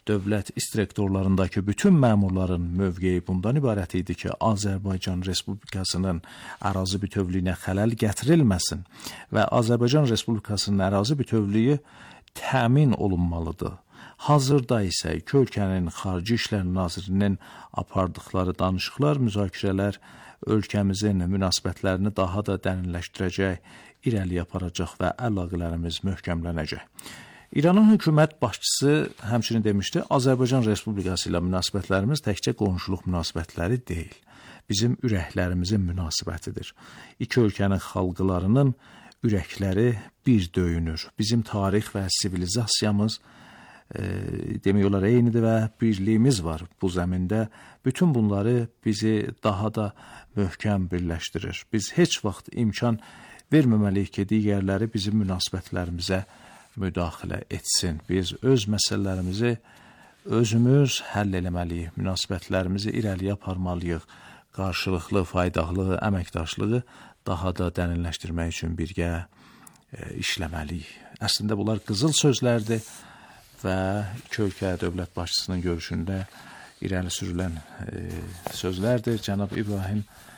dövlət instruktorlarındakı bütün məmurların mövqeyi bundan ibarət idi ki, Azərbaycan Respublikasının ərazi bütövlüyünə xələl gətirilməsin və Azərbaycan Respublikasının ərazi bütövlüyü təmin olunmalıdır. Hazırda isə iki ölkənin Xarici İşlər Nazirinin apardıqları danışıqlar, müzakirələr ölkəmizin münasibətlərini daha da dərinləşdirəcək, irəli aparacaq və əlaqələrimiz möhkəmlənəcək. İranın hökumət başçısı həmçinin demişdi, Azərbaycan Respublikası ilə münasibətlərimiz təkcə qonşuluq münasibətləri deyil, bizim ürəklərimizin münasibətidir. İki ölkənin xalqlarının ürəkləri bir döyünür. Bizim tarix və sivilizasiyamız demək olar eynidir və birliyimiz var bu zəmində. Bütün bunları bizi daha da möhkəm birləşdirir. Biz heç vaxt imkan verməməliyik ki, digərləri bizim münasibətlərimizə müdaxilə etsin. Biz öz məsələlərimizi özümüz həll eləməliyik, münasibətlərimizi irəliyə aparmalıyıq, qarşılıqlı, faydalı əməkdaşlığı daha da dərinləşdirmək üçün birgə işləməliyik. Əslində bunlar qızıl sözlərdir və iki ölkə dövlət başçısının görüşündə irəli sürülən sözlərdir. Cənab İbrahim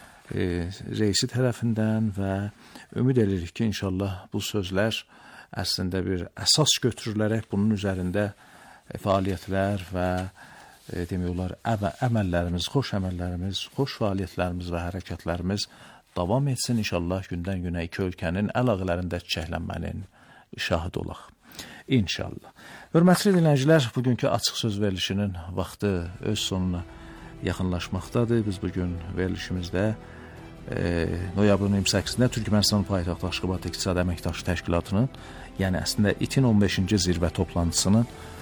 reisi tərəfindən və ümid edirik ki, inşallah bu sözlər əslində bir əsas götürülərək bunun üzərində fəaliyyətlər və demək olar əməllərimiz, xoş əməllərimiz, xoş fəaliyyətlərimiz və hərəkətlərimiz davam etsin. İnşallah gündən günə iki ölkənin əlaqələrində çiçəklənmənin şahidi olaq. İnşallah. Hörmətli dinləyicilər, bugünkü açıq söz verilişinin vaxtı öz sonuna yaxınlaşmaqdadır. Biz bugün verilişimizdə noyabrın 28-də Türkmənistan paytaxtı Aşqabad İqtisadi Əməkdaşlıq Təşkilatının, yəni əslində İTİN 15-ci zirvə toplantısının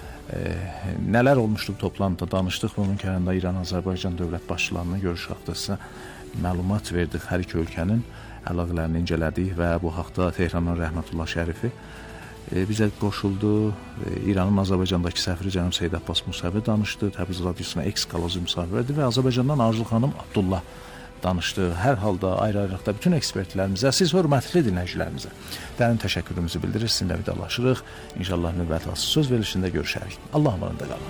nələr olmuşdu toplantıda danışdıq və onun kənarında İran-Azərbaycan dövlət başçılarının görüş haqqında məlumat verdik. Hər iki ölkənin əlaqələrini incələdik və bu haqda Tehranın Rəhmətullah Şərifi bizə qoşuldu. İranın Azərbaycandakı səfiri cənab Seyid Abbas Musavi danışdı. Təbriz radiosuna ekskluziv müsahibə verdi və Azərbaycandan Arzu xanım Abdullah danışdı. Hər halda ayrı-ayrılıqda bütün ekspertlərimizə, siz hörmətli dinləyicilərimizə dərin təşəkkürümüzü bildirir. Sizinlə vidalaşırıq. İnşallah növbəti söz verilişində görüşərik. Allah'a emanet qalın.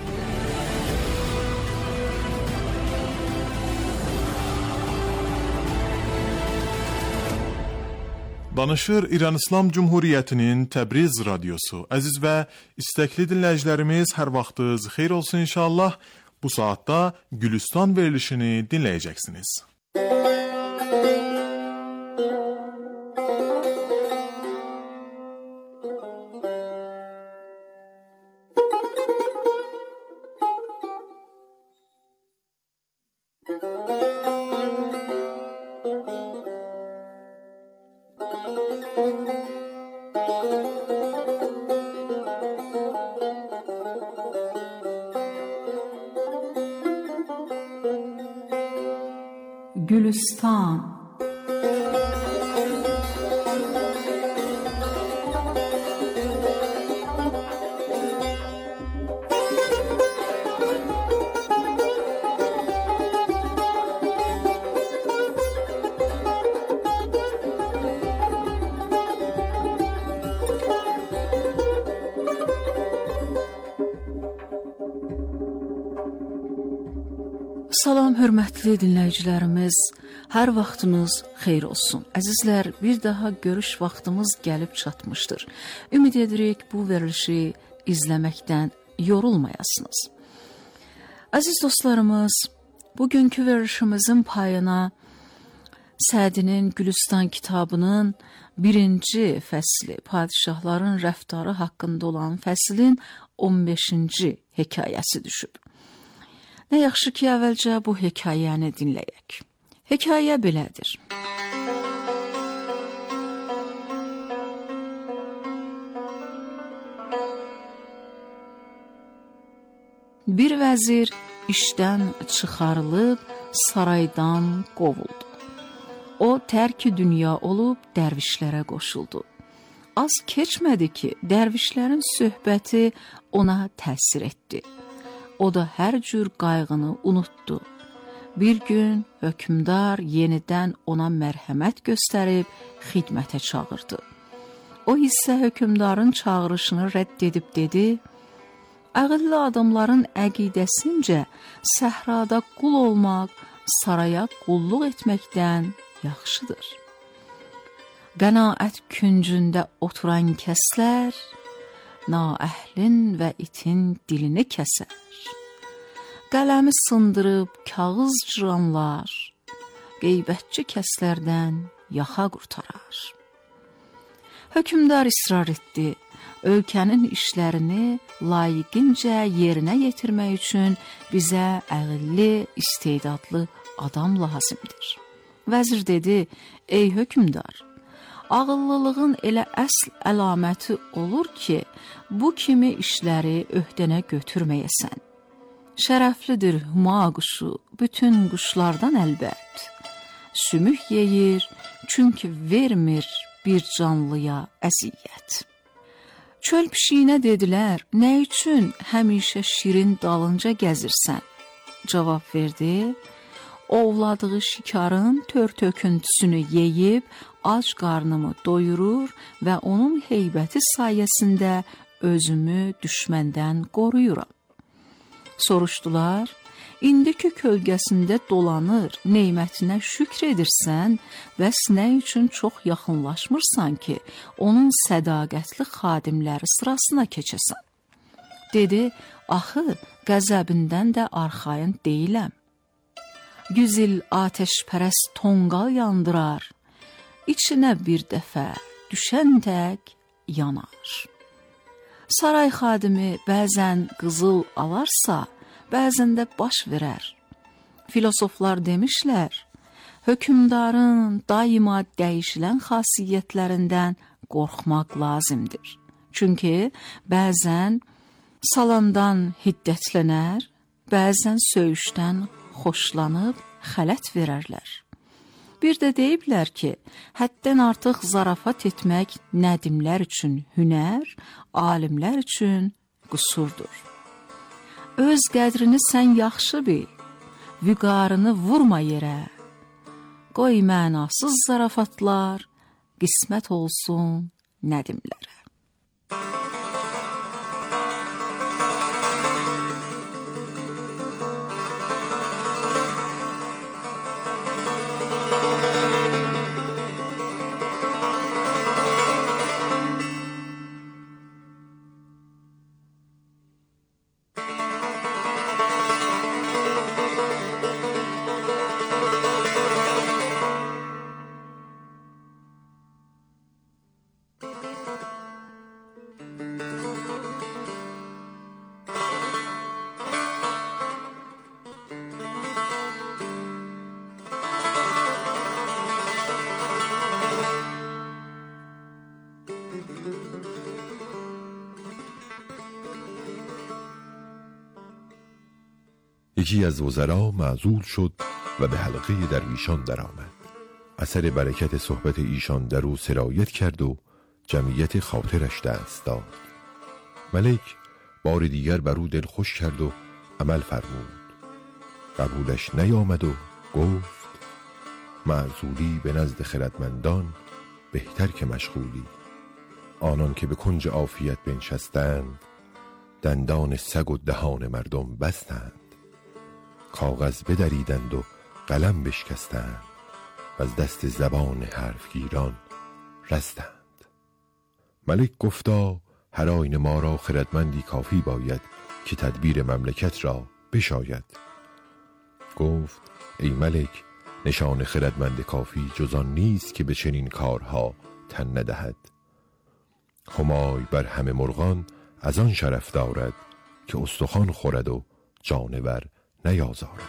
Danışır İran İslam Cumhuriyyətinin Təbriz radiosu. Əziz və istəkli dinləyicilərimiz, hər vaxtınız xeyir olsun inşallah. Bu saatda Gülüstan verilişini dinləyəcəksiniz. Gülistan. Salam hörmətli dinləyicilərimiz, hər vaxtınız xeyir olsun. Əzizlər, bir daha görüş vaxtımız gəlib çatmışdır. Ümid edirik bu verilişi izləməkdən yorulmayasınız. Əziz dostlarımız, bugünkü verilişimizin payına Sədinin Gülüstan kitabının 1-ci fəsli, padişahların rəftarı haqqında olan fəslin 15-ci hekayəsi düşüb. Nə yaxşı ki, əvvəlcə bu hekayəni dinləyək. Hekayə belədir. Bir vəzir işdən çıxarılıb saraydan qovuldu. O, tərk-i dünya olub dərvişlərə qoşuldu. Az keçmədi ki, dərvişlərin söhbəti ona təsir etdi. O da hər cür qayğını unutdu. Bir gün hökmdar yenidən ona mərhəmət göstərib xidmətə çağırdı. O isə hökmdarın çağırışını rədd edib dedi: Ağıllı adamların əqidəsincə səhrada qul olmaq saraya qulluq etməkdən yaxşıdır. Qənaət küncündə oturan kəslər naəhlin və itin dilini kəsər. Qələmi sındırıb kağız cıranlar qeybətçi kəslərdən yaxa qurtarar. Hökümdar israr etdi. Ölkənin işlərini layiqincə yerinə yetirmək üçün bizə ağıllı, istedadlı adam lazımdır. Vəzir dedi, ey hökümdar, ağıllılığın elə əsl əlaməti olur ki, bu kimi işləri öhdənə götürməyəsən. Şərəflidir huma quşu, bütün quşlardan əlbət. Sümük yeyir, çünki vermir bir canlıya əziyyət. Çöl pişiyinə dedilər, nə üçün həmişə şirin dalınca gəzirsən? Cavab verdi, ovladığı şikarın tör-töküntüsünü yeyib, ac qarnımı doyurur və onun heybəti sayəsində özümü düşməndən qoruyuram. Soruşdular, indiki kölgəsində dolanır, neymətinə şükr edirsən, bəs nə üçün çox yaxınlaşmırsan ki, onun sədaqətli xadimləri sırasına keçəsən? Dedi, axı, qəzəbindən də arxayın deyiləm. 100 il atəşpərəst tonqal yandırar, içinə bir dəfə düşən tək yanar. Saray xadimi bəzən qızıl alarsa, bəzən də baş verər. Filosoflar demişlər, hökümdarın daima dəyişilən xasiyyətlərindən qorxmaq lazımdır. Çünki bəzən salandan hiddətlənər, bəzən söyüşdən xoşlanıb xələt verərlər. Bir də deyiblər ki, həddən artıq zarafat etmək nədimlər üçün hünər, alimlər üçün qüsurdur. Öz qədrini sən yaxşı bil, vüqarını vurma yerə. Qoy mənasız zarafatlar qismət olsun nədimlərə. یکی از وزرا معزول شد و به حلقه درویشان درآمد. اثر برکت صحبت ایشان در او سرایت کرد و جمعیت خاطرش دست داد. ملک بار دیگر بر او دل خوش کرد و عمل فرمود. قبولش نیامد و گفت معزولی به نزد خردمندان بهتر که مشغولی. آنان که به کنج عافیت بنشستند دندان سگ و دهان مردم بستند. کاغذ بدریدند و قلم بشکستند و از دست زبان حرفگیران رستند. ملک گفتا هر آیین ما را خردمندی کافی باید که تدبیر مملکت را بشاید. گفت ای ملک، نشان خردمند کافی جز آن نیست که به چنین کارها تن ندهد. همای بر همه مرغان از آن شرف دارد که استخوان خورد و جانور نیازارد.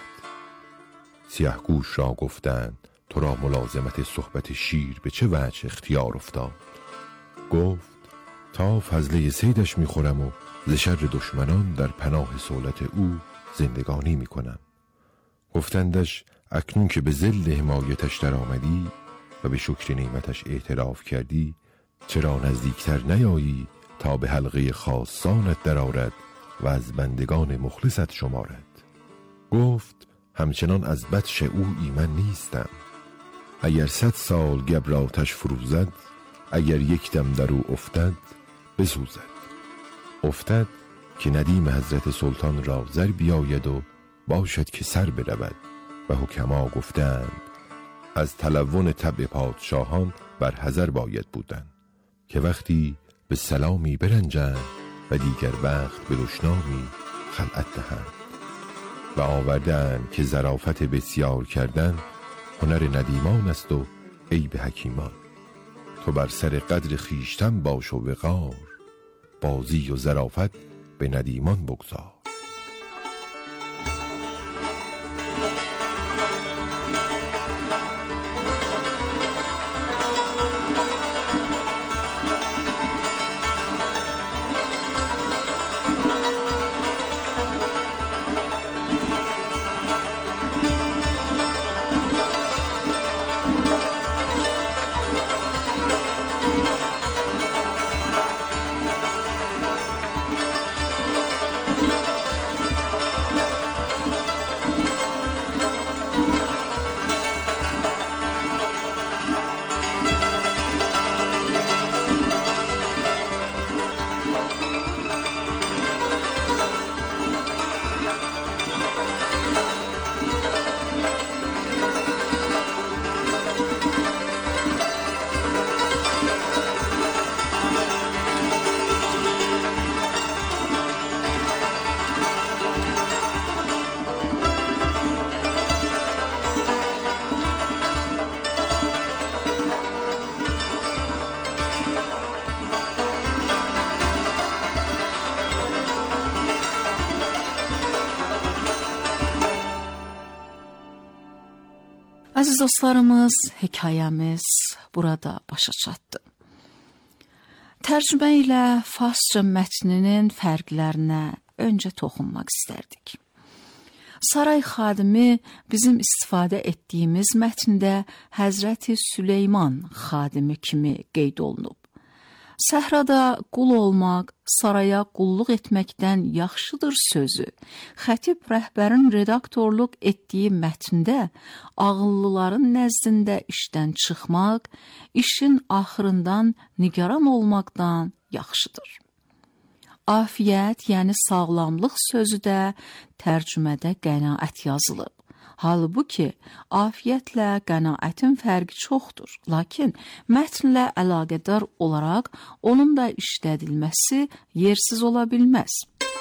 سیهگوش را گفتند تو را ملازمت صحبت شیر به چه وجه اختیار افتاد؟ گفت تا فضله صیدش میخورم و ز شر دشمنان در پناه صولت او زندگانی میکنم. گفتندش اکنون که به ظل حمایتش در آمدی و به شکر نعمتش اعتراف کردی، چرا نزدیکتر نیایی تا به حلقه خاصانت درآرد و از بندگان مخلصت شمارد؟ گفت همچنان از بطش او ایمن نیستم. اگر 100 سال گبر آتش فروزد، اگر یک دم در او افتد بسوزد. افتد که ندیم حضرت سلطان را زر بیاید و باشد که سر برود. و حکما گفتند از تلون طبع پادشاهان بر حذر باید بودن که وقتی به سلامی برنجند و دیگر وقت به دشنامی خلعت دهند. و آوردند که ظرافت بسیار کردن هنر ندیمان است و عیب حکیمان. تو بر سر قدر خیشتن باش و وقار، بازی و ظرافت به ندیمان بگذار. Əziz dostlarımız, hekayəmiz burada başa çatdı. Tərcümə ilə Farsça mətninin fərqlərinə öncə toxunmaq istərdik. Saray xadimi bizim istifadə etdiyimiz mətndə Həzrəti Süleyman xadimi kimi qeyd olunub. Səhrada qul olmaq, saraya qulluq etməkdən yaxşıdır sözü. Xətib rəhbərin redaktorluq etdiyi mətndə ağıllıların nəzdində işdən çıxmaq, işin axırından nigaran olmaqdan yaxşıdır. Afiyyət, yəni sağlamlıq sözü də tərcümədə qənaət yazılıb. Halbuki, afiyyətlə qənaətin fərqi çoxdur. Lakin, mətnlə əlaqədar olaraq onun da işlədilməsi yersiz ola bilməz.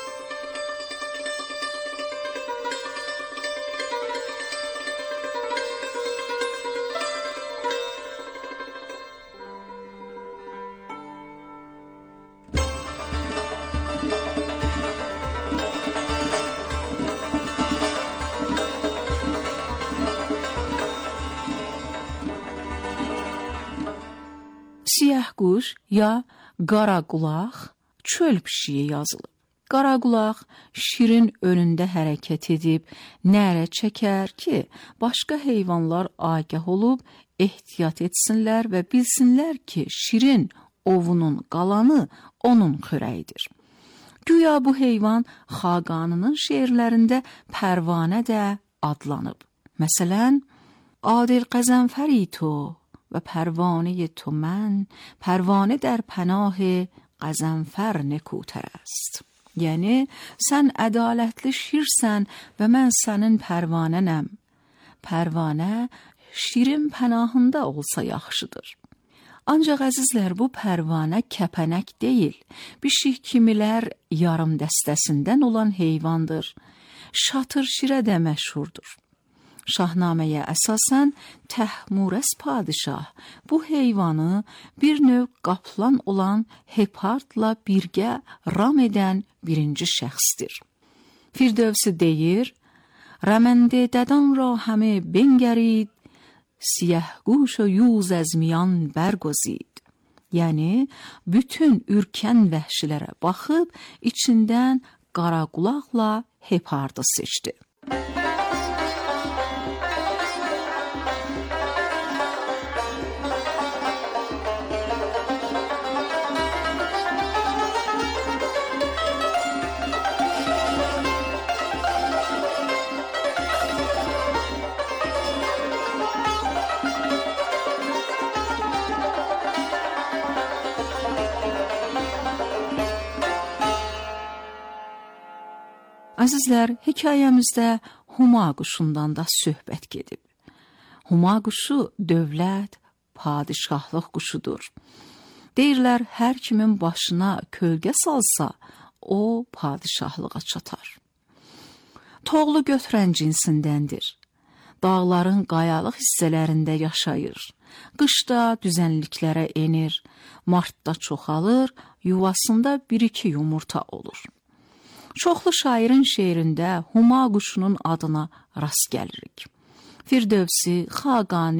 Siyahquş ya qaraqulaq çöl pişiyi yazılıb. Qaraqulaq şirin önündə hərəkət edib nərə çəkər ki, başqa heyvanlar agah olub ehtiyat etsinlər və bilsinlər ki, şirin ovunun qalanı onun xörəyidir. Güya bu heyvan Xaqanının şeirlərində pərvanə də adlanıb. Məsələn, Adil Qəzənfəri to و پروانه تو من پروانه در پناه قزنفر نکوتر است. یعنی sən ədalətli şirsən və mən sənin pərvanənəm. Pərvanə şirin pənahında olsa yaxşıdır. Ancaq əzizlər, bu pərvanə kəpənək deyil. Bişik kimilər yarım dəstəsindən olan heyvandır. Şatır şirə də məşhurdur. Şahnaməyə əsasən Təhmurəs padişah bu heyvanı bir növ qaplan olan Hepardla birgə ram edən birinci şəxsdir. Firdevsi deyir, Rəməndə dədan ra həmə bengərید, siyahquş o yuz az miyan bərgozid. Yəni, bütün ürkən vəhşilərə baxıb, içindən qaraqulaqla Hepardı seçdi. Əzizlər, hekayəmizdə Huma quşundan da söhbət gedib. Huma quşu dövlət, padişahlıq quşudur. Deyirlər, hər kimin başına kölgə salsa, o padişahlığa çatar. Toğlu götürən cinsindəndir. Dağların qayalıq hissələrində yaşayır. Qışda düzənliklərə enir. Martda çoxalır, yuvasında 1-2 yumurta olur. Çoxlu şairin şeirində Huma quşunun adına rast gəlirik. Firdevsi, Xaqani,